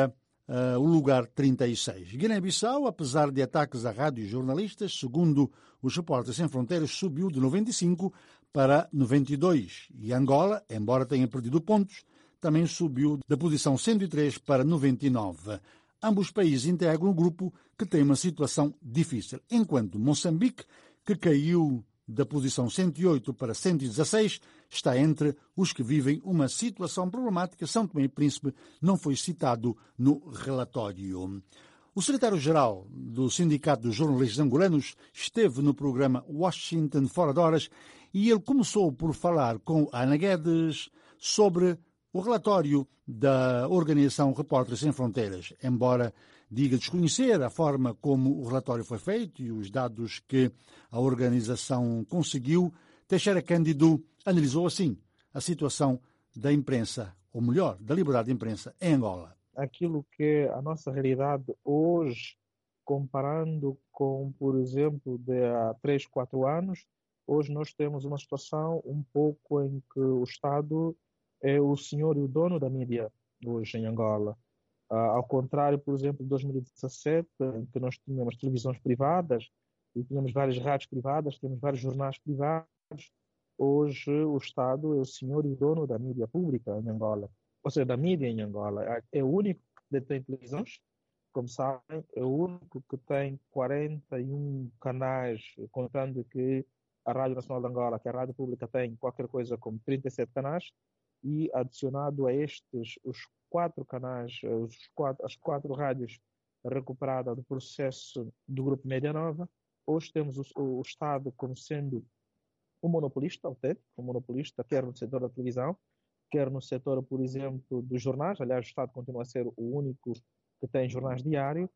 S15: o lugar 36. Guiné-Bissau, apesar de ataques a rádios e jornalistas, segundo os Repórteres Sem Fronteiras, subiu de 95 para 92. E Angola, embora tenha perdido pontos, também subiu da posição 103 para 99. Ambos países integram um grupo que tem uma situação difícil, enquanto Moçambique, que caiu da posição 108 para 116, está entre os que vivem uma situação problemática. São Tomé e Príncipe não foi citado no relatório. O secretário-geral do Sindicato dos Jornalistas Angolanos esteve no programa Washington Fora de Horas e ele começou por falar com Ana Guedes sobre o relatório da organização Repórteres Sem Fronteiras. Embora diga desconhecer a forma como o relatório foi feito e os dados que a organização conseguiu, Teixeira Cândido analisou assim a situação da imprensa, ou melhor, da liberdade de imprensa em Angola.
S18: Aquilo que é a nossa realidade hoje, comparando com, por exemplo, de há 3, 4 anos, hoje nós temos uma situação um pouco em que o Estado é o senhor e o dono da mídia hoje em Angola. Ao contrário, por exemplo, de 2017, em que nós tínhamos televisões privadas e tínhamos várias rádios privadas, tínhamos vários jornais privados, hoje o Estado é o senhor e o dono da mídia pública em Angola, ou seja, da mídia em Angola. É o único que detém televisões, como sabem, é o único que tem 41 canais, contando que a Rádio Nacional de Angola, que a Rádio Pública, tem qualquer coisa como 37 canais, e adicionado a estes os 4 canais, as 4 rádios recuperadas do processo do Grupo Média Nova, hoje temos o Estado como sendo um monopolista autêntico, um monopolista quer no setor da televisão, quer no setor, por exemplo, dos jornais. Aliás, o Estado continua a ser o único que tem jornais diários.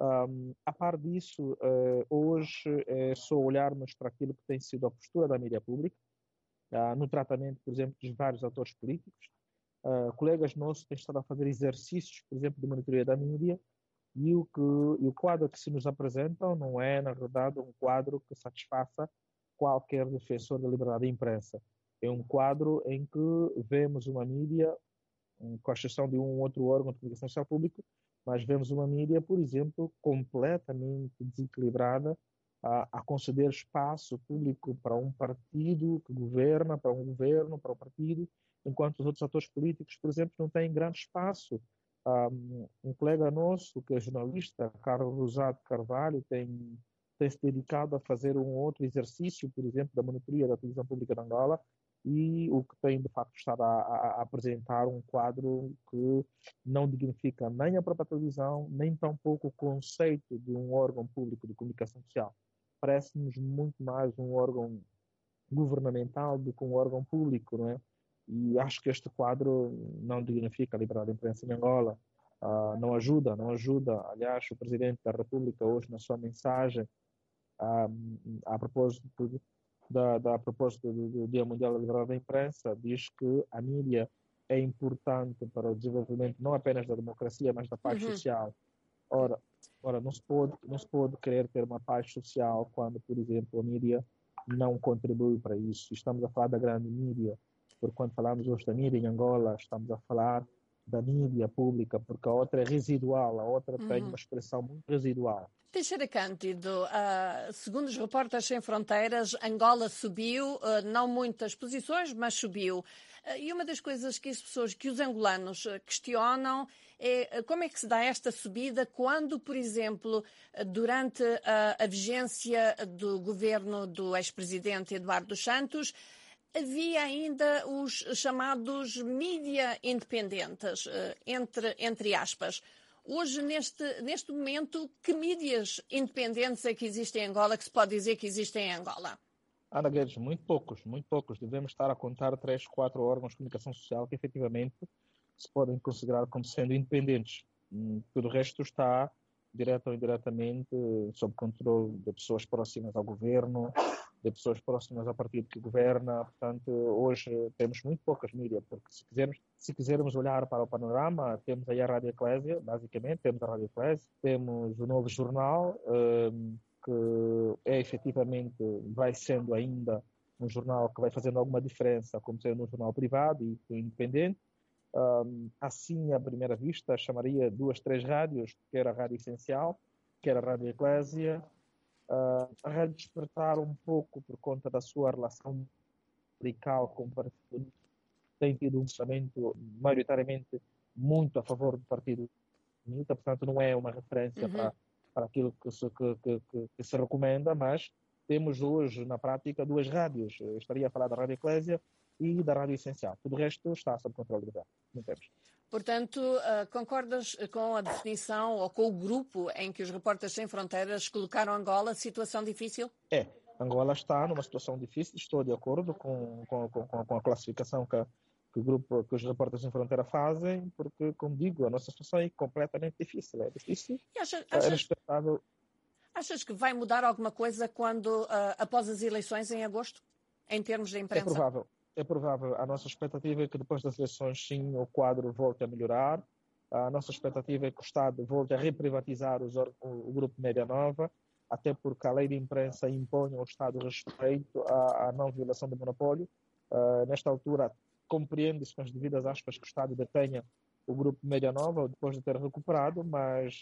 S18: A par disso, hoje é só olharmos para aquilo que tem sido a postura da mídia pública, no tratamento, por exemplo, dos vários atores políticos. Colegas nossos têm estado a fazer exercícios, por exemplo, de monitoria da mídia, e o quadro que se nos apresentam não é, na verdade, um quadro que satisfaça qualquer defensor da liberdade de imprensa. É um quadro em que vemos uma mídia, com a exceção de um outro órgão de comunicação social público, mas vemos uma mídia, por exemplo, completamente desequilibrada, a conceder espaço público para um partido que governa, para um governo, para um partido, enquanto os outros atores políticos, por exemplo, não têm grande espaço. Um colega nosso, que é jornalista, Carlos Rosado Carvalho, tem se dedicado a fazer um outro exercício, por exemplo, da monitoria da televisão pública de Angola, e o que tem, de facto, estado a apresentar um quadro que não dignifica nem a própria televisão, nem tampouco o conceito de um órgão público de comunicação social. Parece-nos muito mais um órgão governamental do que um órgão público, não é? E acho que este quadro não dignifica a liberdade de imprensa em Angola, não ajuda. Aliás, o Presidente da República hoje, na sua mensagem, a propósito do Dia Mundial da Liberdade da Imprensa, diz que a mídia é importante para o desenvolvimento não apenas da democracia, mas da paz social. Ora, não se pode querer ter uma paz social quando, por exemplo, a mídia não contribui para isso. Estamos a falar da grande mídia, porque quando falamos hoje da mídia em Angola, estamos a falar da mídia pública, porque a outra é residual, a outra tem uma expressão muito residual.
S19: Teixeira Cândido, segundo os Repórteres Sem Fronteiras, Angola subiu, não muitas posições, mas subiu. E uma das coisas que as pessoas, que os angolanos questionam é como é que se dá esta subida quando, por exemplo, durante a vigência do governo do ex-presidente Eduardo dos Santos, havia ainda os chamados mídia independentes, entre aspas. Hoje, neste momento, que mídias independentes é que existem em Angola, que se pode dizer que existem em Angola?
S18: Ana Guedes, muito poucos. Devemos estar a contar 3, 4 órgãos de comunicação social que efetivamente se podem considerar como sendo independentes. Tudo o resto está, direto ou indiretamente, sob controle de pessoas próximas ao governo, de pessoas próximas ao partido que governa. Portanto, hoje temos muito poucas mídias, porque se quisermos olhar para o panorama, temos aí a Rádio Eclésia, basicamente, temos a Rádio Eclésia, temos o Novo Jornal, que é efetivamente, vai sendo ainda um jornal que vai fazendo alguma diferença, como sendo um jornal privado e independente. Assim, à primeira vista, chamaria 2, 3 rádios, que era a Rádio Essencial, que era a Rádio Eclésia. A Rádio Despertar, um pouco por conta da sua relação radical com o partido, tem tido um pensamento maioritariamente muito a favor do Partido Unida, portanto não é uma referência para aquilo que se recomenda, mas temos hoje, na prática, 2 rádios. Eu estaria a falar da Rádio Eclésia e da Rádio Essencial. Tudo o resto está sob controle do governo. Não temos.
S19: Portanto, concordas com a definição ou com o grupo em que os Repórteres Sem Fronteiras colocaram Angola situação difícil?
S18: Angola está numa situação difícil, estou de acordo com a classificação que os Repórteres Sem Fronteira fazem, porque, como digo, a nossa situação é completamente difícil. É difícil, é respeitável.
S19: Achas que vai mudar alguma coisa após as eleições em agosto, em termos de imprensa?
S18: É provável. A nossa expectativa é que depois das eleições, sim, o quadro volte a melhorar. A nossa expectativa é que o Estado volte a reprivatizar o Grupo Média Nova, até porque a lei de imprensa impõe ao Estado respeito à não violação do monopólio. Nesta altura, compreende-se com as devidas aspas que o Estado detenha o Grupo Média Nova, depois de ter recuperado, mas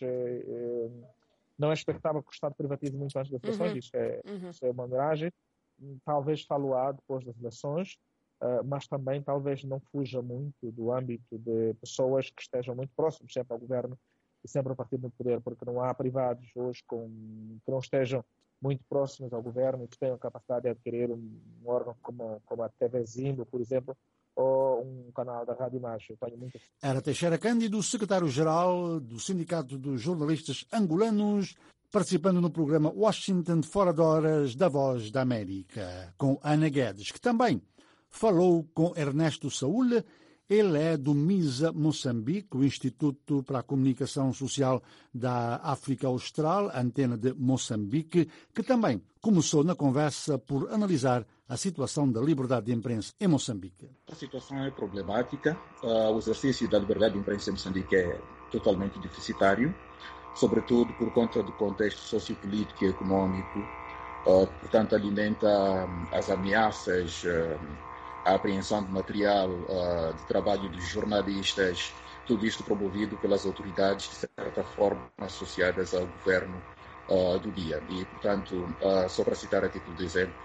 S18: não é expectável que o Estado privatize muito antes das eleições. Isso é uma miragem. Talvez falo-á depois das eleições, mas também talvez não fuja muito do âmbito de pessoas que estejam muito próximos sempre ao governo e sempre ao partido no poder, porque não há privados hoje que não estejam muito próximos ao governo e que tenham capacidade de adquirir um órgão como a TV Zimbo, por exemplo, ou um canal da Rádio Macho.
S15: Era Teixeira Cândido, secretário-geral do Sindicato dos Jornalistas Angolanos, participando no programa Washington Fora de Horas da Voz da América, com Ana Guedes, que também falou com Ernesto Saúl. Ele é do MISA Moçambique, o Instituto para a Comunicação Social da África Austral, Antena de Moçambique, que também começou na conversa por analisar a situação da liberdade de imprensa em Moçambique.
S4: A situação é problemática. O exercício da liberdade de imprensa em Moçambique é totalmente deficitário, sobretudo por conta do contexto sociopolítico e econômico. Portanto, alimenta as ameaças, a apreensão de material de trabalho dos jornalistas, tudo isto promovido pelas autoridades, de certa forma, associadas ao governo do dia. E, portanto, só para citar a título de exemplo,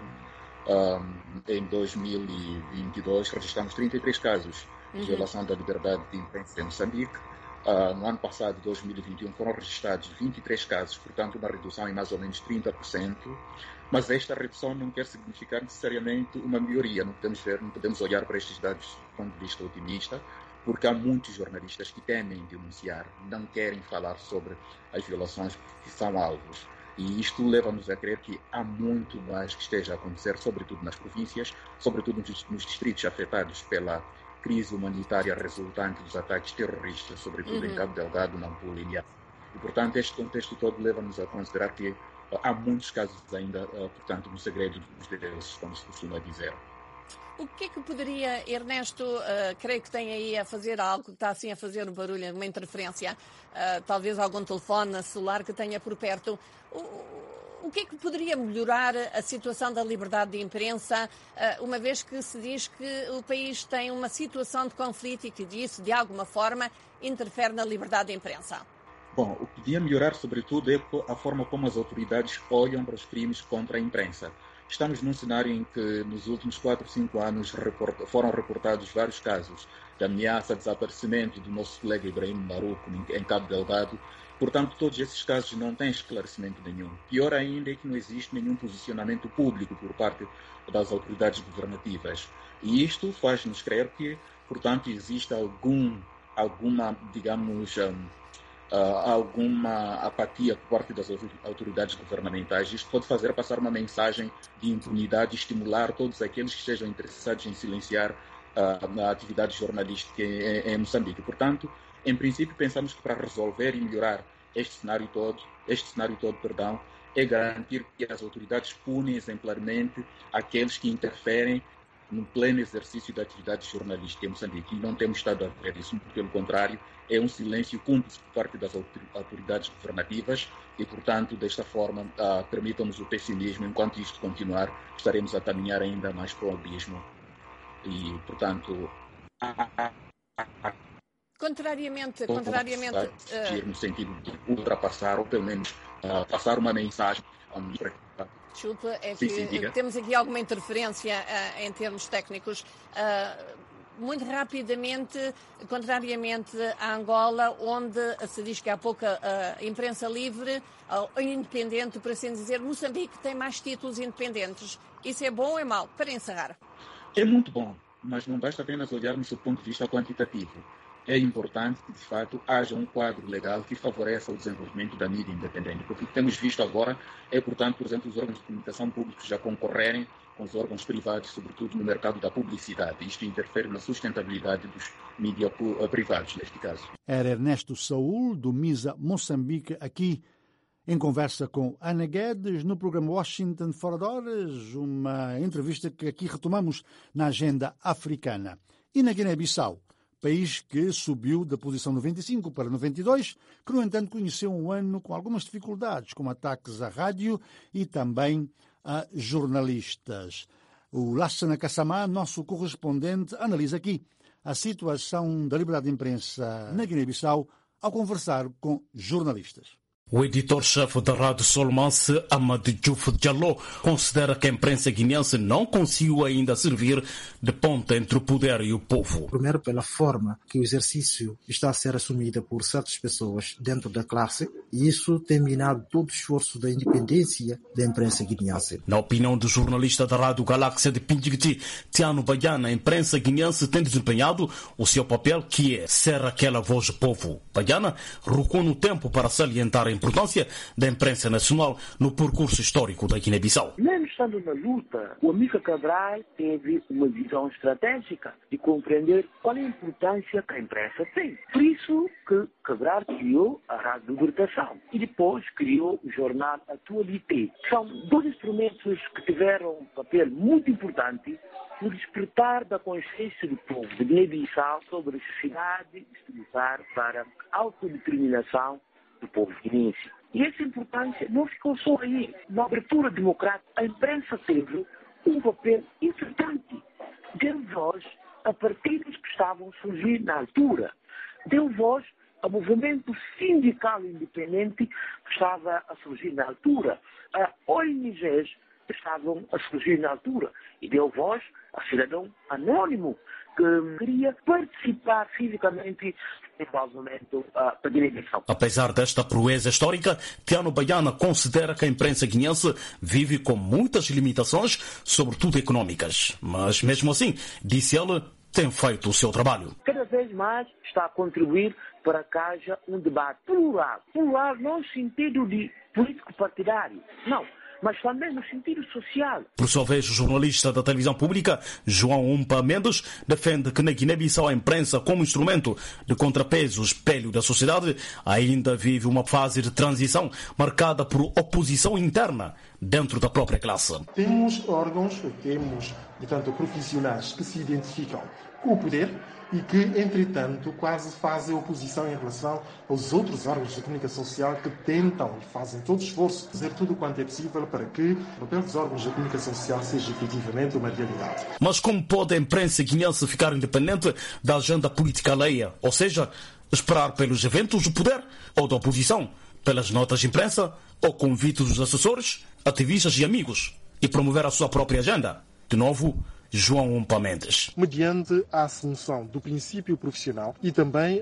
S4: em 2022 registramos 33 casos de violação da liberdade de imprensa em Moçambique. No ano passado, 2021, foram registrados 23 casos, portanto, uma redução em mais ou menos 30%. Mas esta redução não quer significar necessariamente uma melhoria. Não podemos olhar para estes dados do ponto de vista otimista, porque há muitos jornalistas que temem denunciar, não querem falar sobre as violações que são alvos. E isto leva-nos a crer que há muito mais que esteja a acontecer, sobretudo nas províncias, sobretudo nos distritos afetados pela crise humanitária resultante dos ataques terroristas, sobretudo em Cabo Delgado, Nampula e Niassa. E, portanto, este contexto todo leva-nos a considerar que há muitos casos ainda, portanto, no segredo dos dedos, como se costuma dizer.
S19: O que é que poderia, Ernesto, creio que tem aí a fazer algo, que está assim a fazer um barulho, uma interferência, talvez algum telefone celular que tenha por perto. O que é que poderia melhorar a situação da liberdade de imprensa, uma vez que se diz que o país tem uma situação de conflito e que isso, de alguma forma, interfere na liberdade de imprensa?
S4: Bom, o que podia melhorar, sobretudo, é a forma como as autoridades olham para os crimes contra a imprensa. Estamos num cenário em que, nos últimos 4 ou 5 anos, foram reportados vários casos de ameaça, desaparecimento do nosso colega Ibrahim Maruco em Cabo Delgado. Portanto, todos esses casos não têm esclarecimento nenhum. Pior ainda é que não existe nenhum posicionamento público por parte das autoridades governativas. E isto faz-nos crer que, portanto, existe alguma, digamos, alguma apatia por parte das autoridades governamentais. Isto pode fazer passar uma mensagem de impunidade e estimular todos aqueles que estejam interessados em silenciar a atividade jornalística em Moçambique. Portanto, em princípio, pensamos que para resolver e melhorar este cenário todo, é garantir que as autoridades punem exemplarmente aqueles que interferem no pleno exercício da atividade jornalística em Moçambique. E não temos estado a ver isso, pelo contrário, é um silêncio cúmplice por parte das autoridades governativas e, portanto, desta forma, permitam-nos o pessimismo. Enquanto isto continuar, estaremos a caminhar ainda mais para o abismo. E, portanto,
S19: Contrariamente
S4: no sentido de ultrapassar ou pelo menos passar uma mensagem ao ministro.
S19: Desculpa, é
S4: sim,
S19: que temos aqui alguma interferência em termos técnicos. Muito rapidamente, contrariamente à Angola, onde se diz que há pouca imprensa livre, independente, por assim dizer, Moçambique tem mais títulos independentes. Isso é bom ou é mau? Para encerrar.
S4: É muito bom, mas não basta apenas olharmos do ponto de vista quantitativo. É importante que, de fato, haja um quadro legal que favoreça o desenvolvimento da mídia independente. Porque o que temos visto agora é, portanto, por exemplo, os órgãos de comunicação públicos já concorrerem com os órgãos privados, sobretudo no mercado da publicidade. Isto interfere na sustentabilidade dos mídias privados, neste caso.
S15: Era Ernesto Saúl, do MISA Moçambique, aqui em conversa com Ana Guedes, no programa Washington Fora de Horas, uma entrevista que aqui retomamos na agenda africana. E na Guiné-Bissau, país que subiu da posição 95 para 92, que, no entanto, conheceu um ano com algumas dificuldades, como ataques à rádio e também a jornalistas. O Lassana Kassamá, nosso correspondente, analisa aqui a situação da liberdade de imprensa na Guiné-Bissau ao conversar com jornalistas.
S2: O editor-chefe da Rádio Solmance, Amad Diouf Diallo, considera que a imprensa guineense não conseguiu ainda servir de ponte entre o poder e o povo.
S20: Primeiro, pela forma que o exercício está a ser assumido por certas pessoas dentro da classe, e isso tem minado todo o esforço da independência da imprensa guineense.
S2: Na opinião do jornalista da Rádio Galáxia de Pindigiti, Tiano Baiana, a imprensa guineense tem desempenhado o seu papel, que é ser aquela voz do povo. Baiana recuou no tempo para salientar a importância da imprensa nacional no percurso histórico da Guiné-Bissau.
S21: Mesmo estando na luta, o Amílcar Cabral teve uma visão estratégica de compreender qual é a importância que a imprensa tem. Por isso que Cabral criou a Rádio Libertação e depois criou o jornal Atualité. São dois instrumentos que tiveram um papel muito importante no despertar da consciência do povo de Guiné-Bissau sobre a necessidade de se lutar para a autodeterminação do povo guineense. E essa importância não ficou só aí. Na abertura democrática, a imprensa teve um papel importante. Deu voz a partidos que estavam a surgir na altura. Deu voz a movimento sindical independente que estava a surgir na altura. A ONGs que estavam a surgir na altura. E deu voz a cidadão anônimo que queria participar fisicamente no desenvolvimento da Guiné-Bissau.
S2: Apesar desta proeza histórica, Tiano Baiana considera que a imprensa guineense vive com muitas limitações, sobretudo económicas. Mas, mesmo assim, disse ele, tem feito o seu trabalho.
S21: Cada vez mais está a contribuir para que haja um debate plural. Plural não no sentido de político partidário, não, mas também no sentido social.
S2: Por sua vez, o jornalista da televisão pública, João Umpa Mendes, defende que na Guiné-Bissau a imprensa, como instrumento de contrapeso, espelho da sociedade, ainda vive uma fase de transição marcada por oposição interna dentro da própria classe.
S22: Temos órgãos, portanto, profissionais que se identificam com o poder e que, entretanto, quase fazem oposição em relação aos outros órgãos de comunicação social que tentam e fazem todo o esforço de fazer tudo quanto é possível para que o papel dos órgãos de comunicação social seja efetivamente uma realidade.
S2: Mas como pode a imprensa guineense ficar independente da agenda política alheia? Ou seja, esperar pelos eventos do poder ou da oposição, pelas notas de imprensa ou convites dos assessores, ativistas e amigos, e promover a sua própria agenda? De novo, João Umpa Mendes.
S22: Mediante a assunção do princípio profissional e também,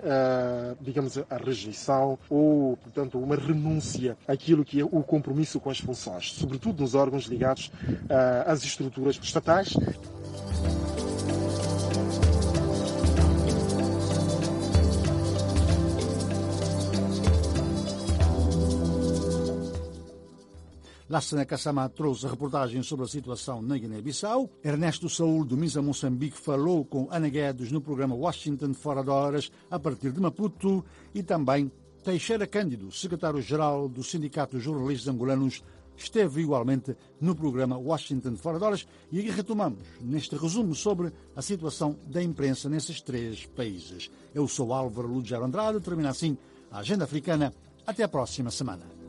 S22: a rejeição ou, portanto, uma renúncia àquilo que é o compromisso com as funções, sobretudo nos órgãos ligados às estruturas estatais.
S15: Lassana Kassamá trouxe a reportagem sobre a situação na Guiné-Bissau. Ernesto Saúl, do MISA Moçambique, falou com Ana Guedes no programa Washington Fora de Horas, a partir de Maputo, e também Teixeira Cândido, secretário-geral do Sindicato de Jornalistas Angolanos, esteve igualmente no programa Washington Fora de Horas. E aqui retomamos neste resumo sobre a situação da imprensa nesses três países. Eu sou Álvaro Lugero Andrade, termina assim a Agenda Africana. Até a próxima semana.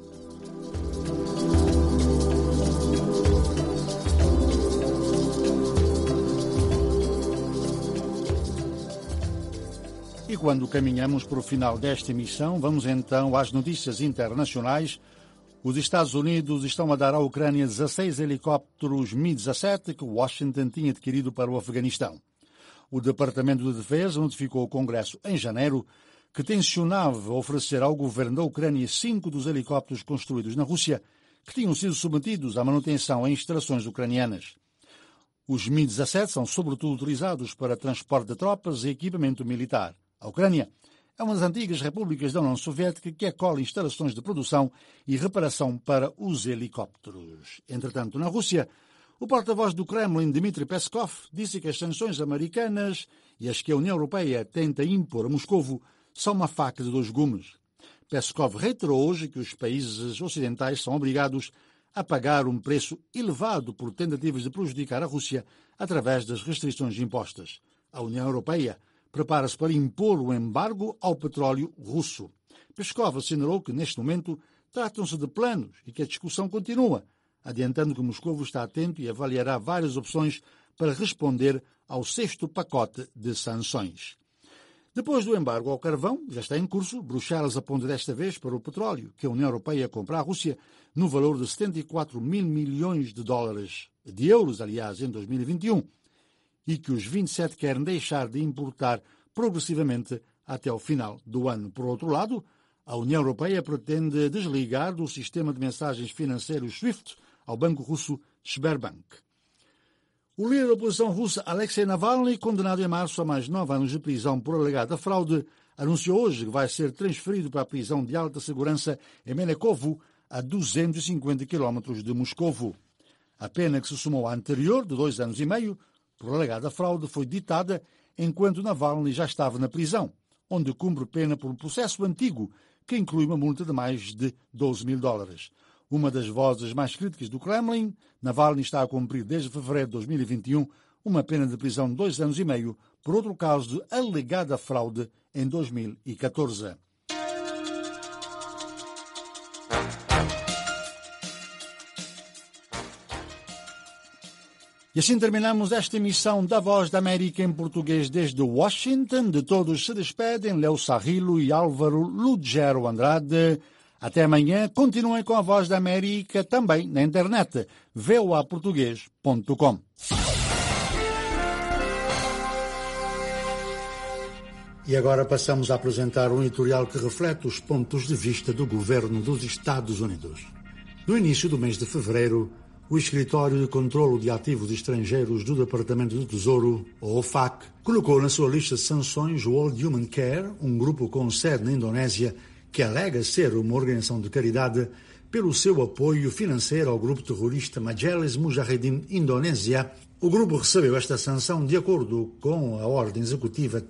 S15: quando caminhamos para o final desta emissão, vamos então às notícias internacionais. Os Estados Unidos estão a dar à Ucrânia 16 helicópteros Mi-17 que Washington tinha adquirido para o Afeganistão. O Departamento de Defesa notificou ao Congresso em janeiro que tencionava oferecer ao governo da Ucrânia 5 dos helicópteros construídos na Rússia que tinham sido submetidos à manutenção em instalações ucranianas. Os Mi-17 são sobretudo utilizados para transporte de tropas e equipamento militar. A Ucrânia é uma das antigas repúblicas da União Soviética que acolhe instalações de produção e reparação para os helicópteros. Entretanto, na Rússia, o porta-voz do Kremlin, Dmitry Peskov, disse que as sanções americanas e as que a União Europeia tenta impor a Moscovo são uma faca de dois gumes. Peskov reiterou hoje que os países ocidentais são obrigados a pagar um preço elevado por tentativas de prejudicar a Rússia através das restrições impostas. A União Europeia prepara-se para impor o embargo ao petróleo russo. Peskov assinalou que, neste momento, tratam-se de planos e que a discussão continua, adiantando que Moscou está atento e avaliará várias opções para responder ao 6º pacote de sanções. Depois do embargo ao carvão, já está em curso, Bruxelas aponta desta vez para o petróleo que a União Europeia compra à Rússia no valor de 74 mil milhões de euros, em 2021, e que os 27 querem deixar de importar progressivamente até ao final do ano. Por outro lado, a União Europeia pretende desligar do sistema de mensagens financeiros SWIFT ao banco russo Sberbank. O líder da oposição russa, Alexei Navalny, condenado em março a mais 9 anos de prisão por alegada fraude, anunciou hoje que vai ser transferido para a prisão de alta segurança em Menekovo, a 250 quilómetros de Moscovo. A pena que se somou à anterior, de 2 anos e meio, por alegada fraude, foi ditada enquanto Navalny já estava na prisão, onde cumpre pena por um processo antigo que inclui uma multa de mais de 12 mil dólares. Uma das vozes mais críticas do Kremlin, Navalny está a cumprir desde fevereiro de 2021 uma pena de prisão de 2 anos e meio por outro caso de alegada fraude em 2014. E assim terminamos esta emissão da Voz da América em português desde Washington. De todos se despedem Léo Sarrilo e Álvaro Lugero Andrade. Até amanhã. Continuem com a Voz da América também na internet. voaportugues.com. E agora passamos a apresentar um editorial que reflete os pontos de vista do governo dos Estados Unidos. No início do mês de fevereiro, o Escritório de Controlo de Ativos Estrangeiros do Departamento do Tesouro, o OFAC, colocou na sua lista de sanções o World Human Care, um grupo com sede na Indonésia que alega ser uma organização de caridade pelo seu apoio financeiro ao grupo terrorista Majelis Mujahedin Indonésia. O grupo recebeu esta sanção de acordo com a Ordem Executiva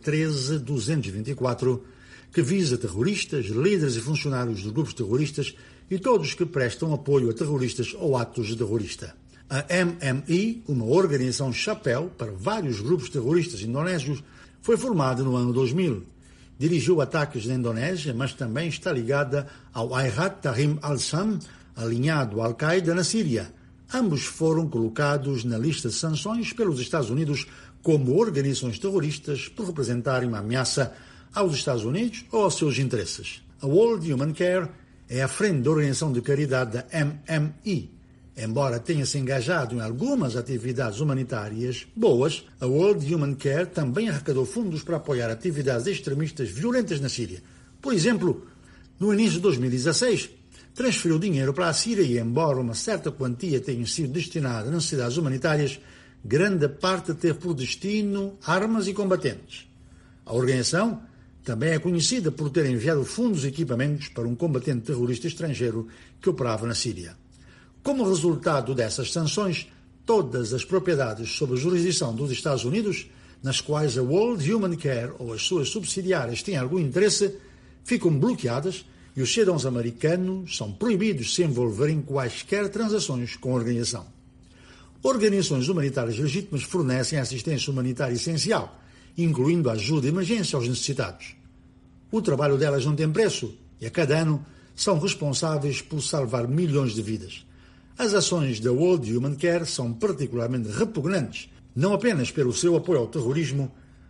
S15: 13224, que visa terroristas, líderes e funcionários dos grupos terroristas e todos que prestam apoio a terroristas ou atos de terrorista. A MMI, uma organização chapéu para vários grupos terroristas indonésios, foi formada no ano 2000. Dirigiu ataques na Indonésia, mas também está ligada ao Ayad Tahrir al-Sham, alinhado à Al-Qaeda na Síria. Ambos foram colocados na lista de sanções pelos Estados Unidos como organizações terroristas por representarem uma ameaça aos Estados Unidos ou aos seus interesses. A World Human Care é a frente da organização de caridade da MMI. Embora tenha se engajado em algumas atividades humanitárias boas, a World Human Care também arrecadou fundos para apoiar atividades extremistas violentas na Síria. Por exemplo, no início de 2016, transferiu dinheiro para a Síria e, embora uma certa quantia tenha sido destinada a necessidades humanitárias, grande parte teve por destino armas e combatentes. A organização também é conhecida por ter enviado fundos e equipamentos para um combatente terrorista estrangeiro que operava na Síria. Como resultado dessas sanções, todas as propriedades sob a jurisdição dos Estados Unidos, nas quais a World Human Care ou as suas subsidiárias têm algum interesse, ficam bloqueadas e os cidadãos americanos são proibidos de se envolver em quaisquer transações com a organização. Organizações humanitárias legítimas fornecem assistência humanitária essencial, incluindo ajuda de emergência aos necessitados. O trabalho delas não tem preço e, a cada ano, são responsáveis por salvar milhões de vidas. As ações da World Human Care são particularmente repugnantes, não apenas pelo seu apoio ao terrorismo,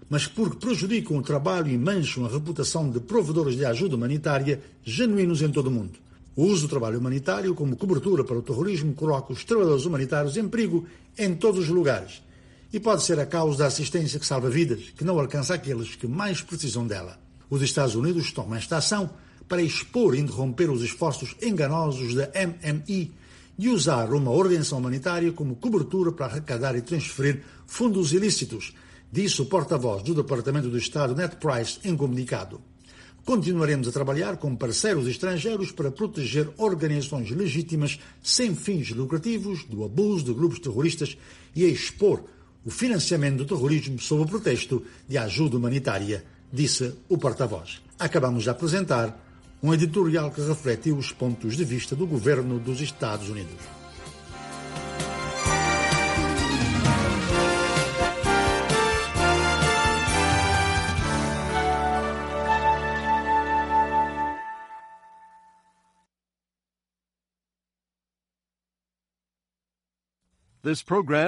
S15: mas porque prejudicam o trabalho e mancham a reputação de provedores de ajuda humanitária genuínos em todo o mundo. O uso do trabalho humanitário como cobertura para o terrorismo coloca os trabalhadores humanitários em perigo em todos os lugares e pode ser a causa da assistência que salva vidas, que não alcança aqueles que mais precisam dela. Os Estados Unidos tomam esta ação para expor e interromper os esforços enganosos da MMI de usar uma organização humanitária como cobertura para arrecadar e transferir fundos ilícitos, disse o porta-voz do Departamento do Estado, Ned Price, em comunicado. Continuaremos a trabalhar com parceiros estrangeiros para proteger organizações legítimas sem fins lucrativos do abuso de grupos terroristas e a expor o financiamento do terrorismo sob o pretexto de ajuda humanitária, disse o porta-voz. Acabamos de apresentar um editorial que reflete os pontos de vista do governo dos Estados Unidos.
S3: This program